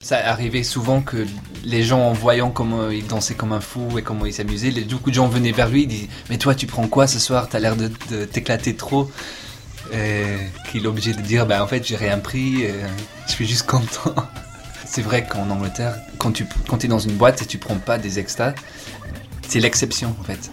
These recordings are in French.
ça arrivait souvent que les gens, en voyant comment il dansait comme un fou et comment il s'amusait, beaucoup de gens venaient vers lui et disaient « Mais toi, tu prends quoi ce soir? T'as l'air de t'éclater trop !» Et qu'il est obligé de dire « en fait, j'ai rien pris, je suis juste content. » C'est vrai qu'en Angleterre, quand t'es dans une boîte et tu prends pas des extras, c'est l'exception en fait.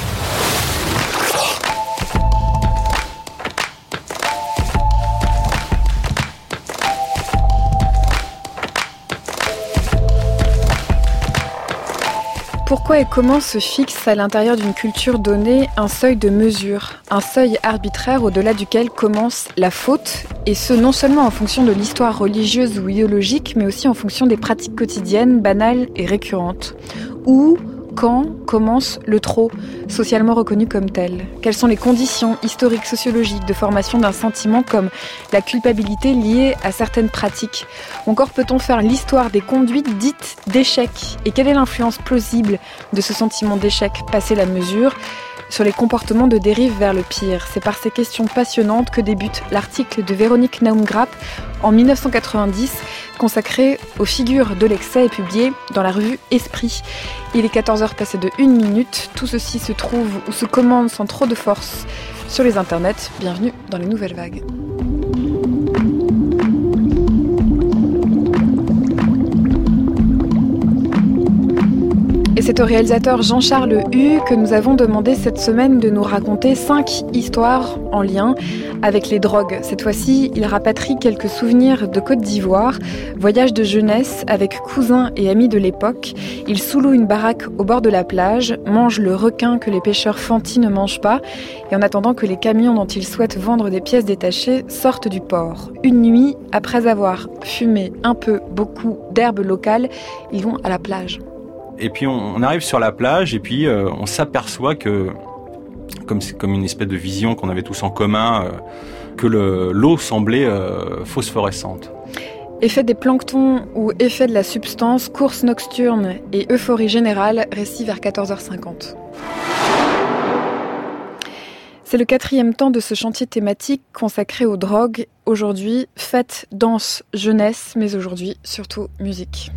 Pourquoi et comment se fixe à l'intérieur d'une culture donnée un seuil de mesure, un seuil arbitraire au-delà duquel commence la faute, et ce non seulement en fonction de l'histoire religieuse ou idéologique, mais aussi en fonction des pratiques quotidiennes, banales et récurrentes. Où, quand commence le trop, socialement reconnu comme tel? Quelles sont les conditions historiques, sociologiques de formation d'un sentiment comme la culpabilité liée à certaines pratiques? Ou encore peut-on faire l'histoire des conduites dites d'échec? Et quelle est l'influence plausible de ce sentiment d'échec passé la mesure sur les comportements de dérive vers le pire? C'est par ces questions passionnantes que débute l'article de Véronique Naumgrapp en 1990, consacré aux figures de l'excès et publié dans la revue Esprit. Il est 14h passé de 1 minute. Tout ceci se trouve ou se commande sans trop de force sur les internets. Bienvenue dans les nouvelles vagues. Et c'est au réalisateur Jean-Charles Hu que nous avons demandé cette semaine de nous raconter 5 histoires en lien avec les drogues. Cette fois-ci, il rapatrie quelques souvenirs de Côte d'Ivoire, voyage de jeunesse avec cousins et amis de l'époque. Il sous-loue une baraque au bord de la plage, mange le requin que les pêcheurs fantis ne mangent pas, et en attendant que les camions dont il souhaite vendre des pièces détachées sortent du port. Une nuit, après avoir fumé un peu, beaucoup d'herbes locales, ils vont à la plage. Et puis on arrive sur la plage et puis on s'aperçoit que, comme une espèce de vision qu'on avait tous en commun, que l'eau semblait phosphorescente. Effet des planctons ou effet de la substance, course nocturne et euphorie générale, récit vers 14h50. C'est le 4e temps de ce chantier thématique consacré aux drogues. Aujourd'hui, fête, danse, jeunesse, mais aujourd'hui, surtout musique.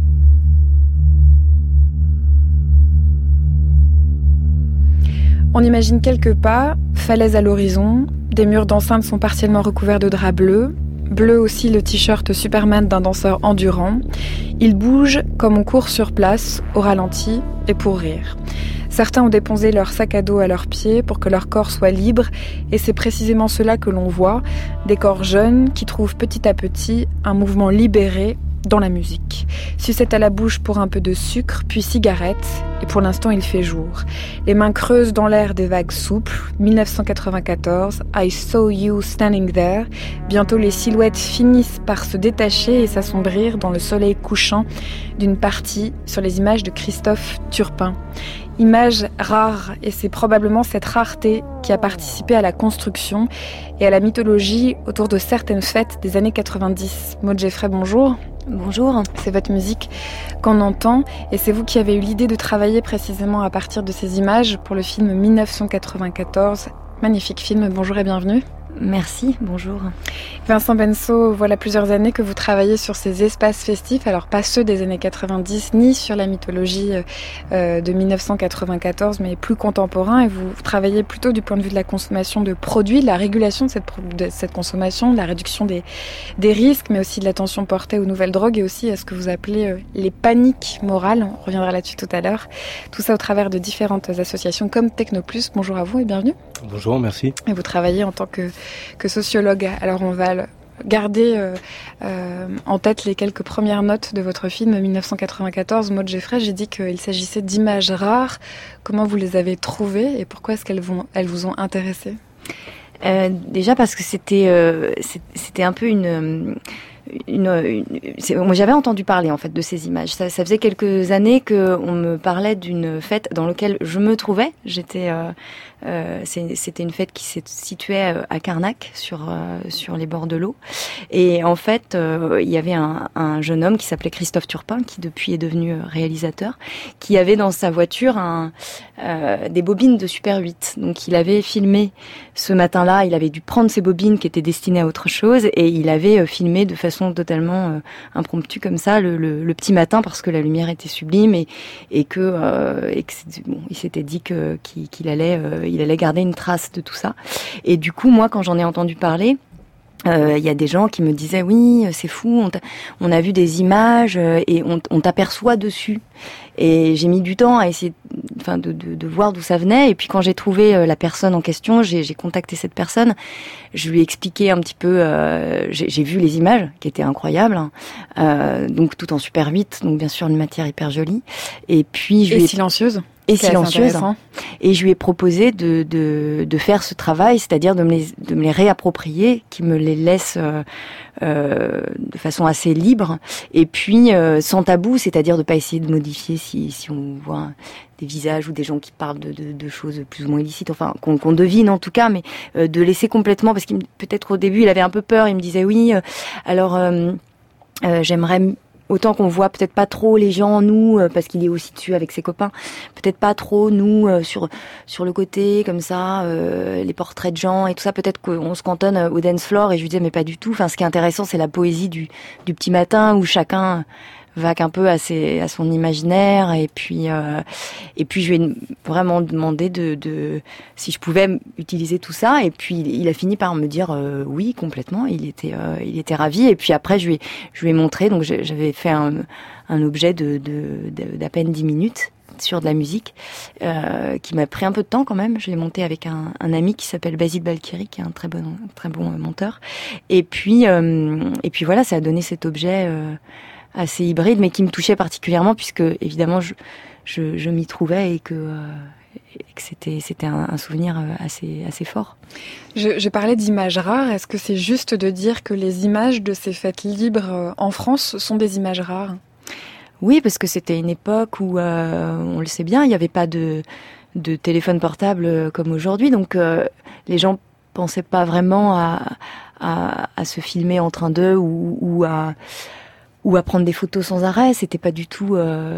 On imagine quelques pas, falaise à l'horizon, des murs d'enceinte sont partiellement recouverts de drap bleu, bleu aussi le t-shirt Superman d'un danseur endurant. Il bouge comme on court sur place, au ralenti et pour rire. Certains ont déposé leur sac à dos à leurs pieds pour que leur corps soit libre, et c'est précisément cela que l'on voit, des corps jeunes qui trouvent petit à petit un mouvement libéré dans la musique. Sucette à la bouche pour un peu de sucre, puis cigarette, et pour l'instant il fait jour. Les mains creuses dans l'air des vagues souples, 1994, I saw you standing there. Bientôt les silhouettes finissent par se détacher et s'assombrir dans le soleil couchant d'une partie sur les images de Christophe Turpin. Image rare, et c'est probablement cette rareté qui a participé à la construction et à la mythologie autour de certaines fêtes des années 90. Maud Geffray, bonjour. Bonjour. C'est votre musique qu'on entend et c'est vous qui avez eu l'idée de travailler précisément à partir de ces images pour le film 1994. Magnifique film, bonjour et bienvenue. Merci, bonjour. Vincent Benso, voilà plusieurs années que vous travaillez sur ces espaces festifs, alors pas ceux des années 90, ni sur la mythologie de 1994, mais plus contemporain, et vous travaillez plutôt du point de vue de la consommation de produits, de la régulation de cette consommation, de la réduction des risques, mais aussi de l'attention portée aux nouvelles drogues, et aussi à ce que vous appelez les paniques morales, on reviendra là-dessus tout à l'heure, tout ça au travers de différentes associations comme Technoplus. Bonjour à vous et bienvenue. Bonjour, merci. Et vous travaillez en tant que sociologue. Alors on va garder en tête les quelques premières notes de votre film 1994, Maud Geffray. J'ai dit qu'il s'agissait d'images rares. Comment vous les avez trouvées et pourquoi est-ce qu'elles vous ont intéressé ? Déjà parce que c'était un peu moi j'avais entendu parler en fait de ces images. Ça faisait quelques années qu'on me parlait d'une fête dans laquelle je me trouvais. C'était une fête qui se situait à Carnac sur les bords de l'eau. Et en fait, il y avait un jeune homme qui s'appelait Christophe Turpin, qui depuis est devenu réalisateur, qui avait dans sa voiture des bobines de Super 8. Donc il avait filmé ce matin-là, il avait dû prendre ces bobines qui étaient destinées à autre chose et il avait filmé de façon façon totalement impromptue comme ça le petit matin parce que la lumière était sublime et que bon, il s'était dit qu'il allait garder une trace de tout ça. Et du coup, moi, quand j'en ai entendu parler, il y a des gens qui me disaient oui, c'est fou, on a vu des images et on t'aperçoit dessus. Et j'ai mis du temps à essayer, de voir d'où ça venait. Et puis quand j'ai trouvé la personne en question, j'ai contacté cette personne. Je lui ai expliqué un petit peu. J'ai vu les images qui étaient incroyables, donc tout en super 8, donc bien sûr une matière hyper jolie. Et puis silencieuse. Et silencieuse. Et je lui ai proposé de faire ce travail, c'est-à-dire de me les réapproprier, qui me les laisse de façon assez libre, et puis sans tabou, c'est-à-dire de pas essayer de modifier si on voit des visages ou des gens qui parlent de choses plus ou moins illicites, enfin qu'on devine en tout cas, mais de laisser complètement, parce qu'il peut-être au début il avait un peu peur, il me disait oui, alors j'aimerais autant qu'on voit peut-être pas trop les gens, nous, parce qu'il est aussi dessus avec ses copains, peut-être pas trop, nous, sur le côté, comme ça, les portraits de gens et tout ça, peut-être qu'on se cantonne au dance floor, et je lui disais, mais pas du tout. Enfin, ce qui est intéressant, c'est la poésie du petit matin, où chacun vague un peu à son imaginaire, et puis je lui ai vraiment demandé si je pouvais utiliser tout ça, et puis il a fini par me dire oui, complètement. Il était ravi, et puis après je lui ai montré, donc j'avais fait un objet d'à peine 10 minutes sur de la musique, qui m'a pris un peu de temps quand même. Je l'ai monté avec un ami qui s'appelle Basile Balkiri, qui est un très bon monteur, et puis voilà, ça a donné cet objet assez hybride, mais qui me touchait particulièrement, puisque évidemment je m'y trouvais, et que c'était un souvenir assez fort. Je parlais d'images rares. Est-ce que c'est juste de dire que les images de ces fêtes libres en France sont des images rares ? Oui, parce que c'était une époque où, on le sait bien, il n'y avait pas de téléphone portable comme aujourd'hui, donc les gens pensaient pas vraiment à se filmer en train d'eux ou à prendre des photos sans arrêt. C'était pas du tout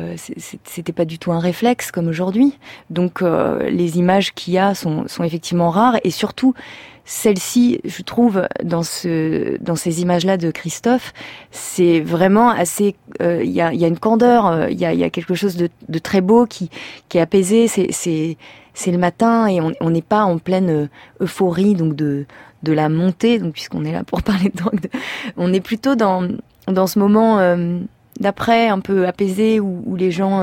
un réflexe comme aujourd'hui. Donc les images qu'il y a sont effectivement rares, et surtout celle-ci, je trouve, dans ces images-là de Christophe, c'est vraiment assez. Il y a une candeur, il y a quelque chose de très beau qui est apaisé. C'est le matin, et on n'est pas en pleine euphorie, donc de la montée, donc puisqu'on est là pour parler de drogue. On est plutôt dans ce moment d'après, un peu apaisé, où les gens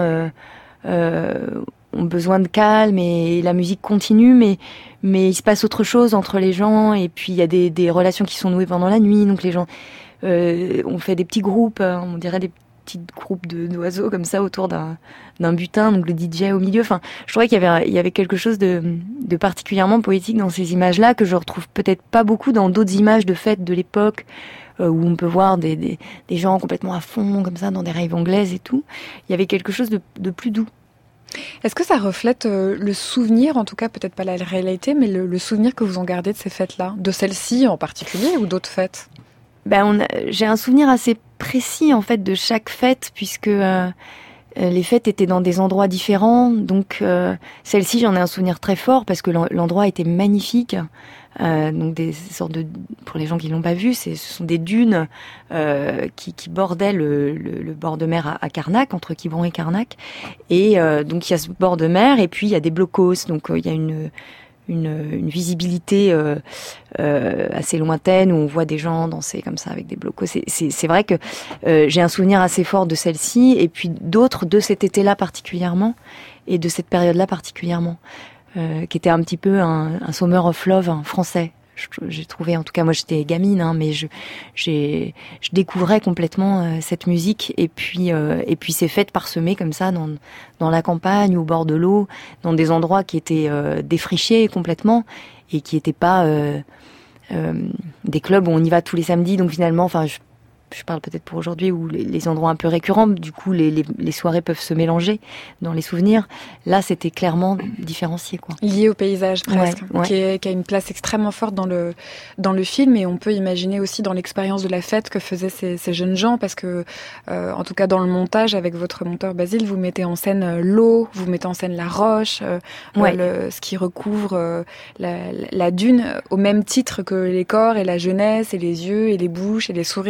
ont besoin de calme, et la musique continue, mais il se passe autre chose entre les gens, et puis il y a des relations qui sont nouées pendant la nuit, donc les gens on fait des petits groupes, on dirait des petits groupes d'oiseaux comme ça autour d'un butin, donc le DJ au milieu. Enfin, je trouvais qu'il y avait quelque chose de particulièrement poétique dans ces images-là, que je retrouve peut-être pas beaucoup dans d'autres images de fêtes de l'époque, où on peut voir des gens complètement à fond, comme ça, dans des raves anglaises et tout. Il y avait quelque chose de plus doux. Est-ce que ça reflète le souvenir, en tout cas peut-être pas la réalité, mais le souvenir que vous en gardez de ces fêtes-là, de celle-ci en particulier, ou d'autres fêtes ? J'ai un souvenir assez précis en fait de chaque fête, puisque les fêtes étaient dans des endroits différents. Donc celle-ci, j'en ai un souvenir très fort parce que l'endroit était magnifique. Donc des sortes pour les gens qui l'ont pas vu, ce sont des dunes qui bordaient le bord de mer à Carnac, entre Quiberon et Carnac. Et donc il y a ce bord de mer, et puis il y a des blocos. Donc il y a une visibilité assez lointaine, où on voit des gens danser comme ça avec des blocos. C'est vrai que j'ai un souvenir assez fort de celle-ci, et puis d'autres de cet été-là particulièrement, et de cette période-là particulièrement, qui était un petit peu un Summer of Love français. J'ai trouvé, en tout cas moi j'étais gamine, mais je découvrais complètement cette musique, et puis ces fêtes parsemées comme ça dans la campagne, au bord de l'eau, dans des endroits qui étaient défrichés complètement, et qui étaient pas des clubs où on y va tous les samedis. Donc finalement, enfin je parle peut-être pour aujourd'hui, où les endroits un peu récurrents, du coup les soirées peuvent se mélanger dans les souvenirs. Là, c'était clairement différencié, quoi. Lié au paysage presque, ouais. Qui a une place extrêmement forte dans le film, et on peut imaginer aussi dans l'expérience de la fête que faisaient ces jeunes gens, parce que en tout cas dans le montage, avec votre monteur Basile, vous mettez en scène l'eau, vous mettez en scène la roche, ce qui recouvre la dune, au même titre que les corps et la jeunesse et les yeux et les bouches et les sourires de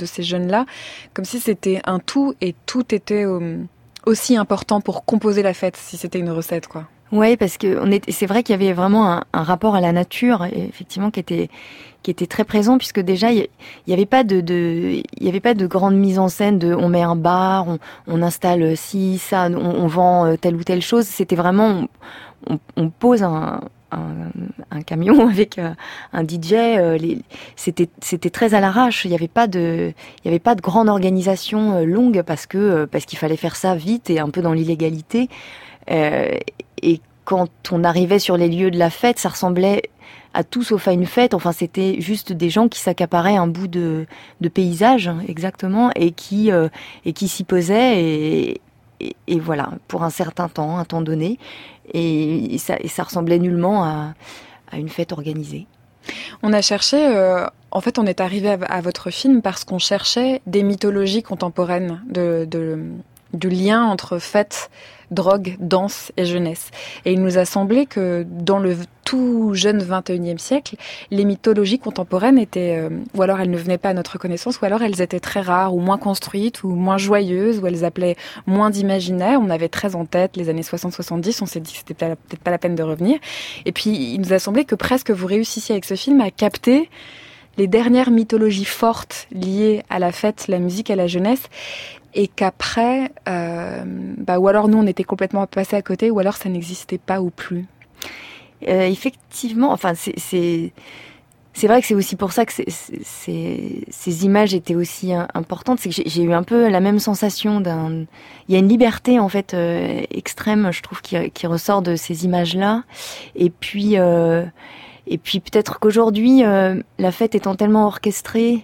de ces jeunes-là, comme si c'était un tout et tout était aussi important pour composer la fête, si c'était une recette, quoi. Ouais, parce que c'est vrai qu'il y avait vraiment un rapport à la nature, effectivement, qui était très présent, puisque déjà il y avait pas de grande mise en scène de on met un bar, on installe ci, ça, on vend telle ou telle chose. C'était vraiment on pose un camion avec un DJ. C'était très à l'arrache. Il y avait pas de grande organisation longue parce qu'il fallait faire ça vite et un peu dans l'illégalité. Et quand on arrivait sur les lieux de la fête, ça ressemblait à tout sauf à une fête. Enfin, c'était juste des gens qui s'accaparaient un bout de paysage, exactement, et qui s'y posaient et voilà, pour un certain temps, un temps donné. Et ça ressemblait nullement à une fête organisée. On a cherché, en fait, on est arrivé à votre film parce qu'on cherchait des mythologies contemporaines du lien entre fête, drogue, danse et jeunesse. Et il nous a semblé que dans le tout jeune 21e siècle, les mythologies contemporaines étaient, ou alors elles ne venaient pas à notre connaissance, ou alors elles étaient très rares, ou moins construites, ou moins joyeuses, ou elles appelaient moins d'imaginaire. On avait très en tête les années 60-70, on s'est dit que c'était peut-être pas la peine de revenir. Et puis il nous a semblé que presque vous réussissiez avec ce film à capter les dernières mythologies fortes liées à la fête, la musique, à la jeunesse, et qu'après, ou alors nous on était complètement passés à côté, ou alors ça n'existait pas ou plus. Effectivement, enfin c'est vrai que c'est aussi pour ça que ces images étaient aussi importantes. C'est que j'ai eu un peu la même sensation il y a une liberté en fait extrême, je trouve, qui ressort de ces images-là. Et puis peut-être qu'aujourd'hui, la fête étant tellement orchestrée,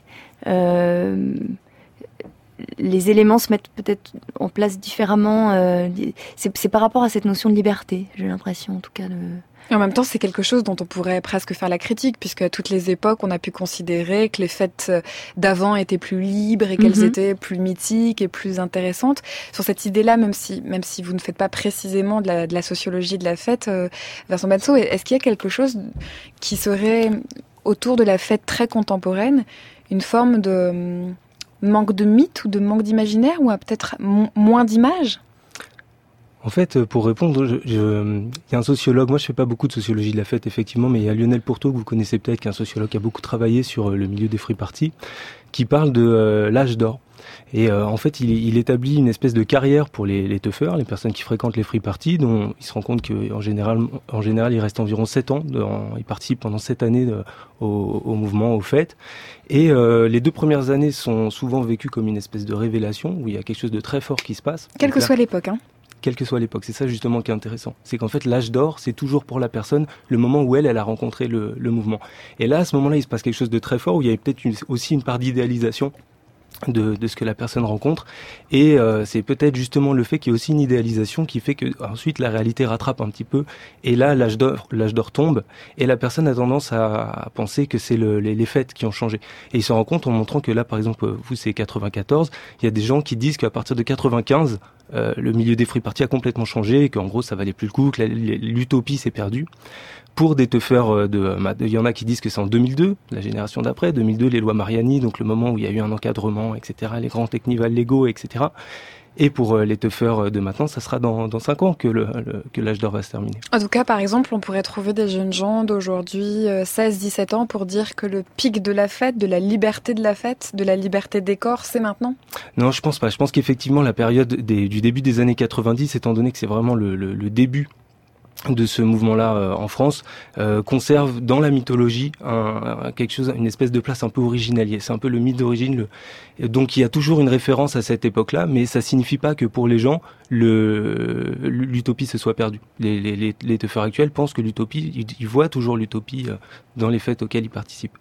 les éléments se mettent peut-être en place différemment. C'est par rapport à cette notion de liberté, j'ai l'impression en tout cas. Et en même temps, c'est quelque chose dont on pourrait presque faire la critique, puisque à toutes les époques, on a pu considérer que les fêtes d'avant étaient plus libres et qu'elles étaient plus mythiques et plus intéressantes. Sur cette idée-là, même si vous ne faites pas précisément de la sociologie de la fête, Vincent Benso, est-ce qu'il y a quelque chose qui serait, autour de la fête très contemporaine, une forme de manque de mythe ou de manque d'imaginaire, ou peut-être moins d'images ? En fait, pour répondre, il y a un sociologue, moi je fais pas beaucoup de sociologie de la fête effectivement, mais il y a Lionel Pourteau que vous connaissez peut-être, qui est un sociologue qui a beaucoup travaillé sur le milieu des free parties, qui parle de l'âge d'or. Et en fait, il établit une espèce de carrière pour les teufeurs, les personnes qui fréquentent les free parties, dont il se rend compte qu'en général, il reste environ 7 ans, ils participent pendant 7 années au mouvement, aux fêtes. Et les 2 premières années sont souvent vécues comme une espèce de révélation, où il y a quelque chose de très fort qui se passe. Quelle que soit l'époque, hein. Quelle que soit l'époque, c'est ça justement qui est intéressant. C'est qu'en fait, l'âge d'or, c'est toujours pour la personne le moment où elle a rencontré le mouvement. Et là, à ce moment-là, il se passe quelque chose de très fort, où il y avait peut-être aussi une part d'idéalisation de ce que la personne rencontre, et c'est peut-être justement le fait qu'il y a aussi une idéalisation qui fait que ensuite la réalité rattrape un petit peu, et là l'âge d'or tombe, et la personne a tendance à penser que c'est les fêtes qui ont changé, et il se rend compte en montrant que là, par exemple, vous c'est 94, il y a des gens qui disent qu'à partir de 95 le milieu des free parties a complètement changé, et qu'en gros ça valait plus le coup, que l'utopie s'est perdue. Pour des teufeurs, il y en a qui disent que c'est en 2002, la génération d'après, 2002, les lois Mariani, donc le moment où il y a eu un encadrement, etc., les grands technivals légaux, etc. Et pour les teufeurs de maintenant, ça sera dans 5 ans que l'âge d'or va se terminer. En tout cas, par exemple, on pourrait trouver des jeunes gens d'aujourd'hui, 16-17 ans, pour dire que le pic de la fête, de la liberté de la fête, de la liberté des corps, c'est maintenant ? Non, je pense pas. Je pense qu'effectivement, la période du début des années 90, étant donné que c'est vraiment le début de ce mouvement-là en France, conserve dans la mythologie quelque chose, une espèce de place un peu originalier. C'est un peu le mythe d'origine. Donc il y a toujours une référence à cette époque-là, mais ça signifie pas que pour les gens l'utopie se soit perdue. Les teufeurs actuels pensent que l'utopie, ils voient toujours l'utopie dans les fêtes auxquelles ils participent.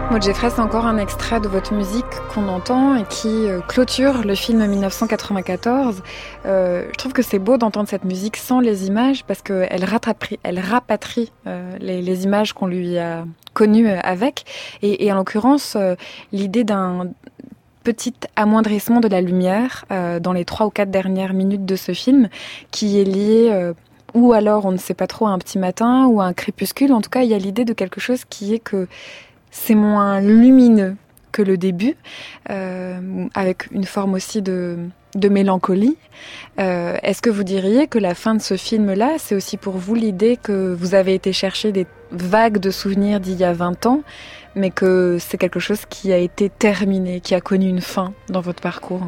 Maud Geffray, c'est encore un extrait de votre musique qu'on entend et qui clôture le film 1994. Je trouve que c'est beau d'entendre cette musique sans les images parce qu'elle rapatrie les images qu'on lui a connues avec. Et en l'occurrence, l'idée d'un petit amoindrissement de la lumière dans les 3 ou 4 dernières minutes de ce film qui est lié... ou alors, on ne sait pas trop, à un petit matin ou à un crépuscule. En tout cas, il y a l'idée de quelque chose qui est que c'est moins lumineux que le début, avec une forme aussi de mélancolie. Est-ce que vous diriez que la fin de ce film-là, c'est aussi pour vous l'idée que vous avez été chercher des vagues de souvenirs d'il y a 20 ans, mais que c'est quelque chose qui a été terminé, qui a connu une fin dans votre parcours?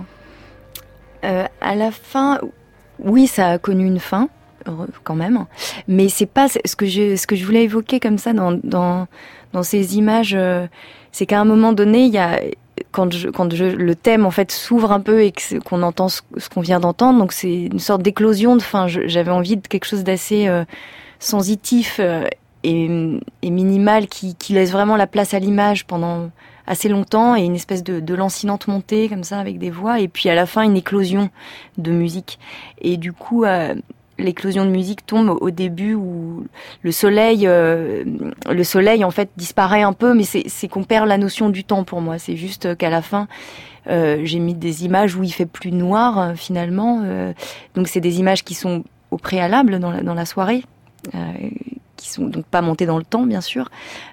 À la fin, oui, ça a connu une fin, quand même. Mais c'est pas ce que je voulais évoquer comme ça dans ces images, c'est qu'à un moment donné, il y a le thème en fait s'ouvre un peu et qu'on entend ce qu'on vient d'entendre, donc c'est une sorte d'éclosion de fin. J'avais envie de quelque chose d'assez sensitif et minimal qui laisse vraiment la place à l'image pendant assez longtemps, et une espèce de lancinante montée comme ça avec des voix, et puis à la fin une éclosion de musique. Et du coup l'éclosion de musique tombe au début où le soleil en fait disparaît un peu, mais c'est qu'on perd la notion du temps pour moi. C'est juste qu'à la fin, j'ai mis des images où il fait plus noir finalement. Donc c'est des images qui sont au préalable dans la soirée, qui sont donc pas montées dans le temps bien sûr.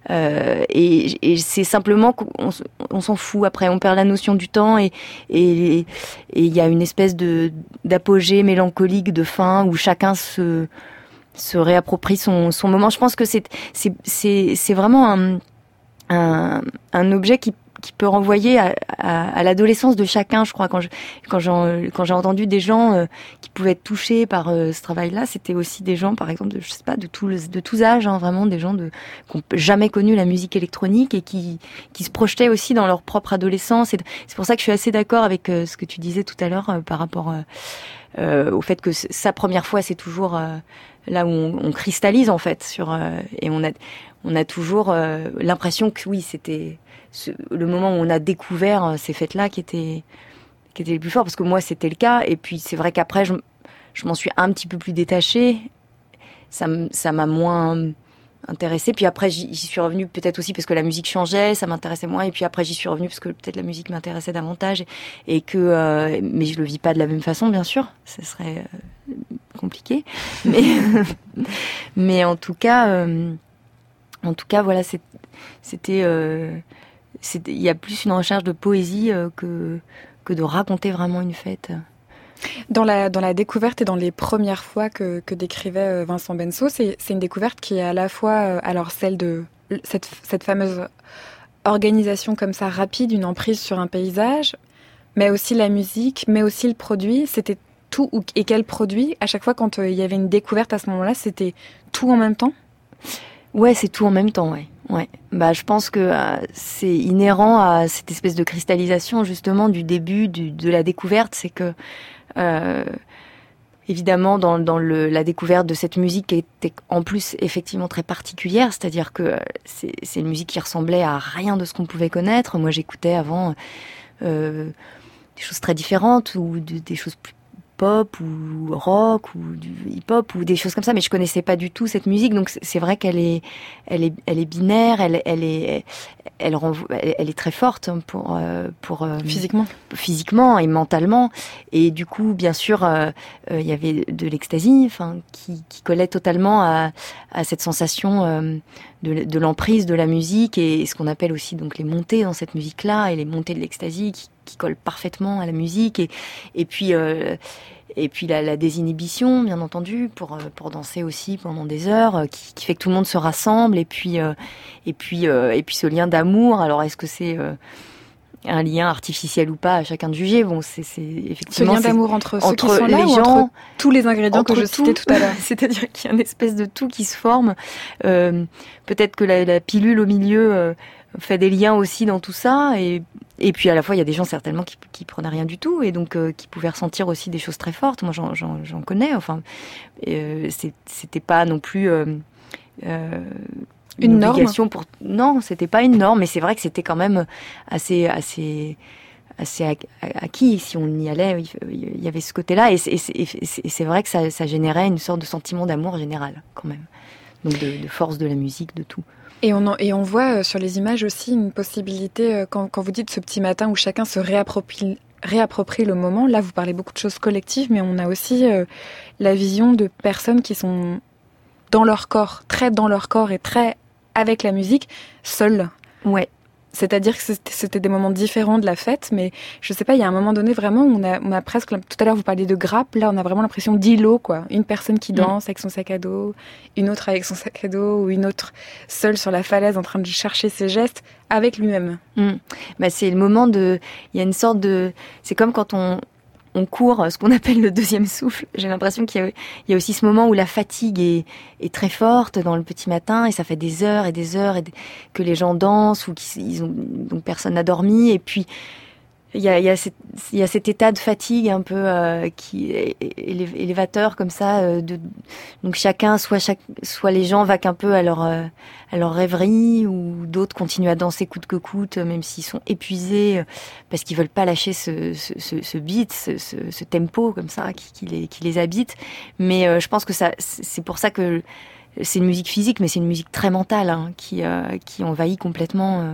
Et c'est simplement qu'on s'en fout. Après, on perd la notion du temps et il y a une espèce d'apogée mélancolique de fin où chacun se réapproprie son moment. Je pense que c'est vraiment un objet qui peut renvoyer à l'adolescence de chacun, je crois. Quand j'ai entendu des gens qui pouvaient être touchés par ce travail-là, c'était aussi des gens, par exemple, de tous âges, hein, vraiment des gens qui n'ont jamais connu la musique électronique et qui se projetaient aussi dans leur propre adolescence. Et c'est pour ça que je suis assez d'accord avec ce que tu disais tout à l'heure par rapport au fait que sa première fois, c'est toujours là où on cristallise en fait et on a toujours l'impression que oui, c'était le moment où on a découvert ces fêtes-là qui était le plus fort, parce que moi c'était le cas. Et puis c'est vrai qu'après je m'en suis un petit peu plus détachée, ça m'a moins intéressée. Puis après j'y suis revenue peut-être aussi parce que la musique changeait, ça m'intéressait moins. Et puis après j'y suis revenue parce que peut-être la musique m'intéressait davantage et que mais je le vis pas de la même façon, bien sûr, ce serait compliqué, mais en tout cas voilà, c'était il y a plus une recherche de poésie que de raconter vraiment une fête. Dans la découverte et dans les premières fois que décrivait Vincent Benso, c'est une découverte qui est à la fois alors celle de cette fameuse organisation comme ça rapide, une emprise sur un paysage, mais aussi la musique, mais aussi le produit. C'était tout et quel produit? À chaque fois quand il y avait une découverte à ce moment-là, c'était tout en même temps? Ouais, c'est tout en même temps, ouais. Bah, je pense que c'est inhérent à cette espèce de cristallisation justement du début de la découverte, c'est que évidemment dans la découverte de cette musique qui était en plus effectivement très particulière, c'est-à-dire que c'est une musique qui ressemblait à rien de ce qu'on pouvait connaître. Moi, j'écoutais avant des choses très différentes ou des choses plus pop ou rock ou du hip-hop ou des choses comme ça, mais je connaissais pas du tout cette musique. Donc c'est vrai qu'elle est binaire, elle est très forte pour physiquement et mentalement. Et du coup, bien sûr, il y avait de l'ecstasy, enfin qui collait totalement à cette sensation de l'emprise de la musique et ce qu'on appelle aussi donc les montées dans cette musique-là et les montées de l'ecstasy qui collent parfaitement à la musique et puis la désinhibition, bien entendu, pour danser aussi pendant des heures, qui fait que tout le monde se rassemble et puis ce lien d'amour. Alors est-ce que c'est un lien artificiel ou pas, à chacun de juger. Bon, c'est effectivement ce lien d'amour entre ceux qui sont les là gens, ou entre tous les ingrédients que je citais tout à l'heure. C'est-à-dire qu'il y a une espèce de tout qui se forme. Peut-être que la pilule au milieu fait des liens aussi dans tout ça et puis à la fois il y a des gens certainement qui prenaient rien du tout et donc qui pouvaient ressentir aussi des choses très fortes. Moi j'en connais. Enfin, c'était pas non plus une obligation pour... Non, c'était pas une norme, mais c'est vrai que c'était quand même assez acquis. Si on y allait, il y avait ce côté-là, et c'est vrai que ça générait une sorte de sentiment d'amour général, quand même. Donc de force de la musique, de tout. Et on voit sur les images aussi une possibilité, quand vous dites ce petit matin où chacun se réapproprie le moment, là vous parlez beaucoup de choses collectives, mais on a aussi la vision de personnes qui sont dans leur corps, très dans leur corps et très avec la musique, seules. Ouais. C'est-à-dire que c'était des moments différents de la fête, mais je sais pas, il y a un moment donné vraiment où on a presque, tout à l'heure vous parliez de grappe, là on a vraiment l'impression d'îlot, quoi. Une personne qui danse avec son sac à dos, une autre avec son sac à dos, ou une autre seule sur la falaise en train de chercher ses gestes avec lui-même. Bah, c'est le moment il y a une sorte de, c'est comme quand on court, ce qu'on appelle le deuxième souffle. J'ai l'impression qu'il y a aussi ce moment où la fatigue est très forte dans le petit matin, et ça fait des heures et des heures que les gens dansent, ou donc personne n'a dormi, et puis il y a cet état de fatigue un peu qui est élévateur comme ça. Donc chacun, soit les gens vaquent un peu à leur rêverie, ou d'autres continuent à danser coûte que coûte, même s'ils sont épuisés, parce qu'ils veulent pas lâcher ce beat, ce tempo comme ça qui les habite. Mais je pense que c'est pour ça que c'est une musique physique, mais c'est une musique très mentale, hein, qui envahit complètement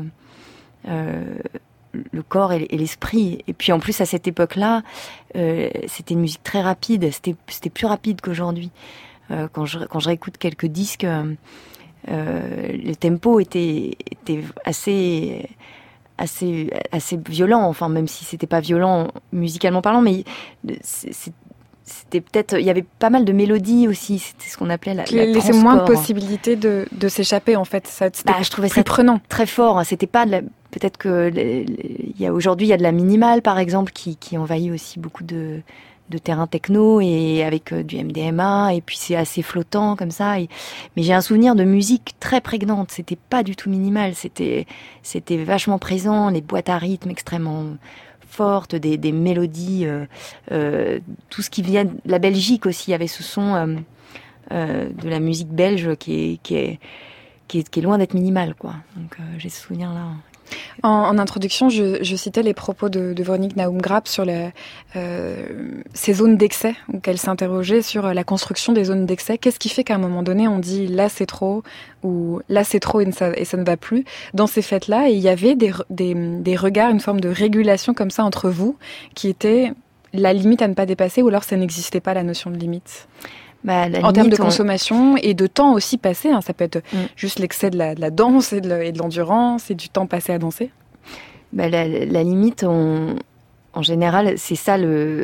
le corps et l'esprit. Et puis en plus, à cette époque-là, c'était une musique très rapide. C'était plus rapide qu'aujourd'hui. Quand je réécoute quelques disques, le tempo était assez violent. Enfin, même si c'était pas violent musicalement parlant, mais c'était peut-être, il y avait pas mal de mélodies aussi. C'était ce qu'on appelait la laissait moins de possibilités de s'échapper, en fait. Je trouvais plus prenant, très fort. C'était pas peut-être que aujourd'hui il y a de la minimale, par exemple, qui envahit aussi beaucoup de terrain techno, et avec du MDMA, et puis c'est assez flottant comme ça. Mais j'ai un souvenir de musique très prégnante. C'était pas du tout minimal. C'était vachement présent. Les boîtes à rythme extrêmement fortes, des mélodies, tout ce qui vient de la Belgique aussi. Il y avait ce son de la musique belge qui est loin d'être minimal, quoi. Donc j'ai ce souvenir-là. En introduction, je citais les propos de Véronique Naum-Grappe sur ces zones d'excès, où elle s'interrogeait sur la construction des zones d'excès. Qu'est-ce qui fait qu'à un moment donné, on dit là c'est trop, ou là c'est trop et ça ne va plus, dans ces fêtes-là? Et il y avait des regards, une forme de régulation comme ça entre vous, qui était la limite à ne pas dépasser, ou alors ça n'existait pas, la notion de limite? En termes de consommation et de temps aussi passé, hein, ça peut être juste l'excès de la danse et de l'endurance et du temps passé à danser. La limite, en général, c'est ça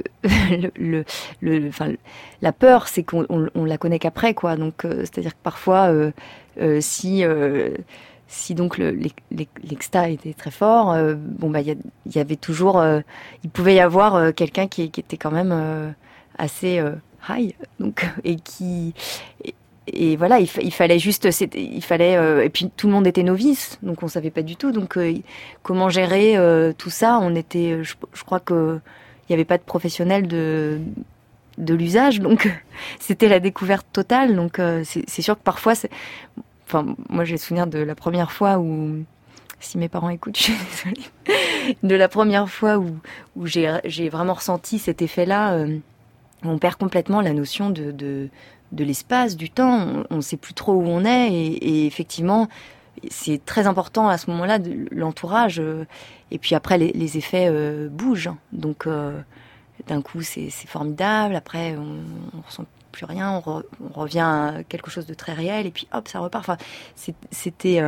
la peur, c'est qu'on la connaît qu'après, quoi. Donc, c'est-à-dire que parfois, si donc l'exta était très fort, il y avait toujours, il pouvait y avoir quelqu'un qui était quand même assez high, donc, et voilà, il fallait juste, et puis tout le monde était novice, donc on savait pas du tout, donc comment gérer tout ça. On était, je crois que il y avait pas de professionnel de l'usage, donc c'était la découverte totale. Donc c'est sûr que parfois, moi j'ai le souvenir de la première fois où, si mes parents écoutent, je suis désolée, de la première fois où j'ai vraiment ressenti cet effet-là. On perd complètement la notion de l'espace, du temps. On ne sait plus trop où on est. Et effectivement, c'est très important à ce moment-là, l'entourage. Et puis après, les effets bougent. Donc, d'un coup, c'est formidable. Après, on ne ressent plus rien. On revient à quelque chose de très réel. Et puis, hop, ça repart. Enfin, c'était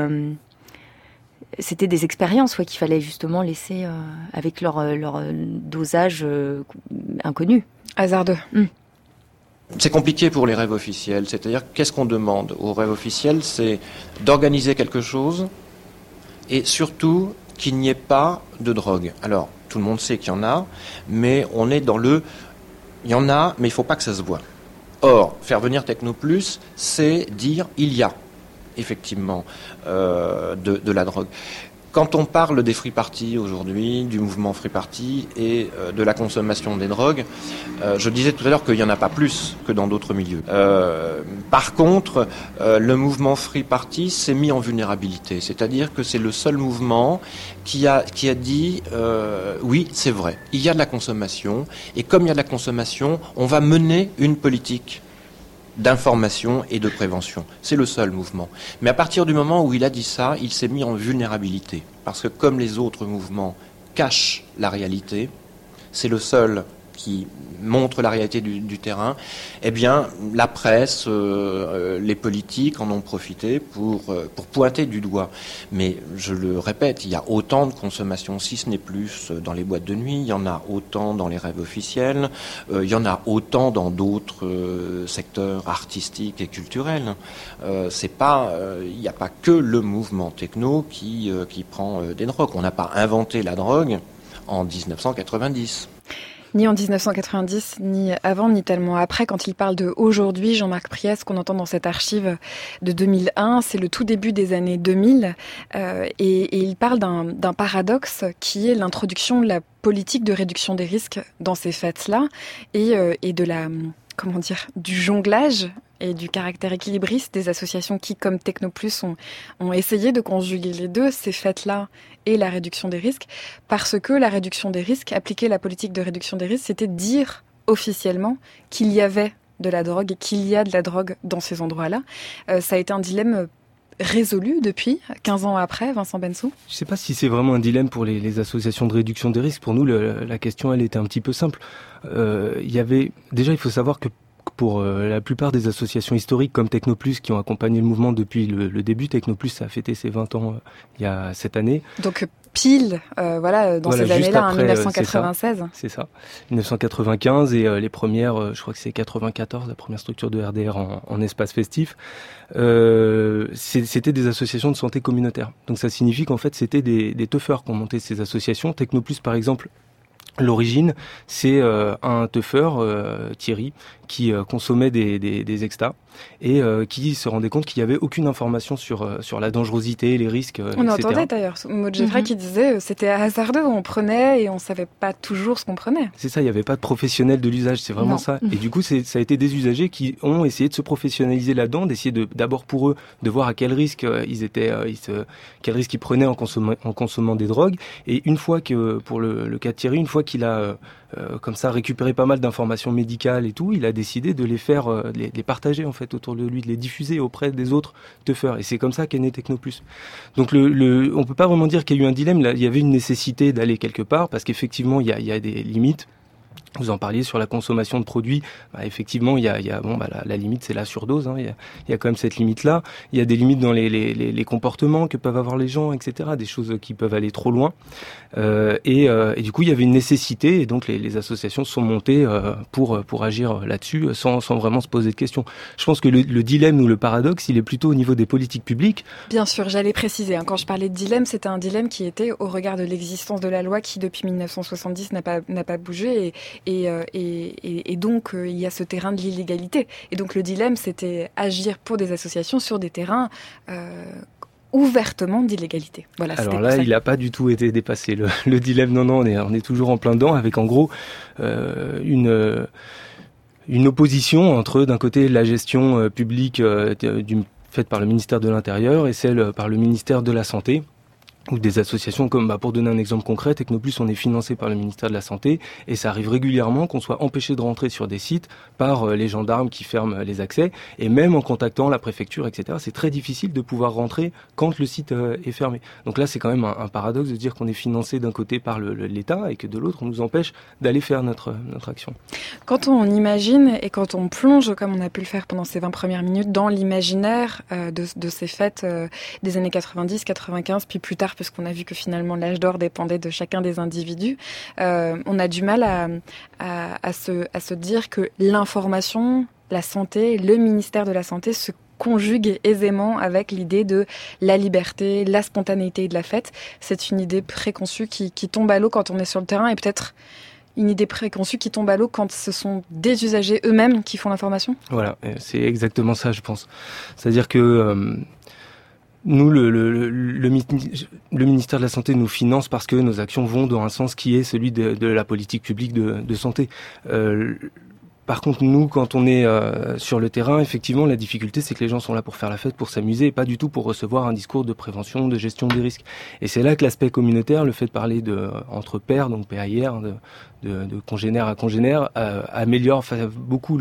des expériences qu'il fallait justement laisser avec leur dosage inconnu. Hasardeux. C'est compliqué pour les rêves officiels. C'est-à-dire, qu'est-ce qu'on demande aux rêves officiels? C'est d'organiser quelque chose et surtout qu'il n'y ait pas de drogue. Alors, tout le monde sait qu'il y en a, mais on est dans il y en a, mais il ne faut pas que ça se voit. Or, faire venir Techno Plus, c'est dire il y a effectivement de la drogue. Quand on parle des free parties aujourd'hui, du mouvement free party et de la consommation des drogues, je disais tout à l'heure qu'il n'y en a pas plus que dans d'autres milieux. Par contre, le mouvement free party s'est mis en vulnérabilité, c'est-à-dire que c'est le seul mouvement qui a dit oui, c'est vrai, il y a de la consommation, et comme il y a de la consommation, on va mener une politique d'information et de prévention. C'est le seul mouvement. Mais à partir du moment où il a dit ça, il s'est mis en vulnérabilité. Parce que comme les autres mouvements cachent la réalité, c'est le seul qui montre la réalité du terrain, eh bien, la presse, les politiques en ont profité pour pointer du doigt. Mais je le répète, il y a autant de consommation, si ce n'est plus, dans les boîtes de nuit, il y en a autant dans les rêves officiels, il y en a autant dans d'autres secteurs artistiques et culturels. Il n'y a pas que le mouvement techno qui prend des drogues. On n'a pas inventé la drogue en 1990. Ni en 1990, ni avant, ni tellement après. Quand il parle de aujourd'hui, Jean-Marc Priest, qu'on entend dans cette archive de 2001, c'est le tout début des années 2000, et il parle d'un paradoxe qui est l'introduction de la politique de réduction des risques dans ces fêtes-là, et de la, comment dire, du jonglage et du caractère équilibriste des associations qui, comme Technoplus, ont essayé de conjuguer les deux, ces fêtes-là et la réduction des risques, parce que la réduction des risques, appliquer la politique de réduction des risques, c'était dire officiellement qu'il y avait de la drogue et qu'il y a de la drogue dans ces endroits-là. Ça a été un dilemme résolu depuis, 15 ans après, Vincent Bensoud? Je ne sais pas si c'est vraiment un dilemme pour les associations de réduction des risques. Pour nous, la question, elle était un petit peu simple. Déjà, il faut savoir que pour la plupart des associations historiques comme Technoplus qui ont accompagné le mouvement depuis le début, Technoplus ça a fêté ses 20 ans il y a cette année. Donc pile, dans ces années-là, après, 1996. C'est ça, 1995 et les premières, je crois que c'est 94, la première structure de RDR en espace festif. C'était des associations de santé communautaire. Donc ça signifie qu'en fait c'était des teufeurs qui ont monté ces associations. Technoplus par exemple, l'origine, c'est un teufeur, Thierry, qui consommait des extas et qui se rendait compte qu'il n'y avait aucune information sur la dangerosité, les risques, on etc. entendait d'ailleurs Maud Geffray qui disait c'était hasardeux, on prenait et on savait pas toujours ce qu'on prenait. C'est ça, il n'y avait pas de professionnels de l'usage, c'est vraiment ça. Et du coup, ça a été des usagers qui ont essayé de se professionnaliser là-dedans, d'essayer d'abord pour eux de voir à quel risque quel risque ils prenaient en consommant des drogues. Et une fois que, pour le cas de Thierry, une fois qu'il a comme ça récupéré pas mal d'informations médicales et tout, il a décidé de les faire, les partager en fait autour de lui, de les diffuser auprès des autres teufeurs. Et c'est comme ça qu'est né Technoplus. Donc on peut pas vraiment dire qu'il y a eu un dilemme. Là, il y avait une nécessité d'aller quelque part parce qu'effectivement il y a des limites. Vous en parliez sur la consommation de produits. Effectivement, la limite, c'est la surdose. Il y a quand même cette limite-là. Il y a des limites dans les comportements que peuvent avoir les gens, etc. Des choses qui peuvent aller trop loin. Et du coup, il y avait une nécessité. Et donc, les associations sont montées pour agir là-dessus sans vraiment se poser de questions. Je pense que le dilemme ou le paradoxe, il est plutôt au niveau des politiques publiques. Bien sûr, j'allais préciser. Quand je parlais de dilemme, c'était un dilemme qui était au regard de l'existence de la loi qui, depuis 1970, n'a pas bougé. Et donc, il y a ce terrain de l'illégalité. Et donc, le dilemme, c'était agir pour des associations sur des terrains ouvertement d'illégalité. Voilà, alors là, il n'a pas du tout été dépassé. Le dilemme, non, on est toujours en plein dedans, avec en gros une opposition entre, d'un côté, la gestion publique faite par le ministère de l'Intérieur et celle par le ministère de la Santé, ou des associations comme, pour donner un exemple concret, Technoplus, on est financé par le ministère de la Santé et ça arrive régulièrement qu'on soit empêché de rentrer sur des sites par les gendarmes qui ferment les accès, et même en contactant la préfecture, etc. C'est très difficile de pouvoir rentrer quand le site est fermé. Donc là, c'est quand même un paradoxe de dire qu'on est financé d'un côté par l'État et que de l'autre, on nous empêche d'aller faire notre action. Quand on imagine et quand on plonge, comme on a pu le faire pendant ces 20 premières minutes, dans l'imaginaire de ces fêtes des années 90, 95, puis plus tard, parce qu'on a vu que finalement l'âge d'or dépendait de chacun des individus, on a du mal à se dire que l'information, la santé, le ministère de la Santé se conjugue aisément avec l'idée de la liberté, la spontanéité de la fête. C'est une idée préconçue qui tombe à l'eau quand on est sur le terrain, et peut-être une idée préconçue qui tombe à l'eau quand ce sont des usagers eux-mêmes qui font l'information. Voilà, c'est exactement ça, je pense. C'est-à-dire que Nous, le ministère de la Santé nous finance parce que nos actions vont dans un sens qui est celui de la politique publique de santé. Par contre, nous, quand on est sur le terrain, effectivement, la difficulté, c'est que les gens sont là pour faire la fête, pour s'amuser, et pas du tout pour recevoir un discours de prévention, de gestion des risques. Et c'est là que l'aspect communautaire, le fait de parler entre pairs, donc PAIR, de congénère à congénère, améliore beaucoup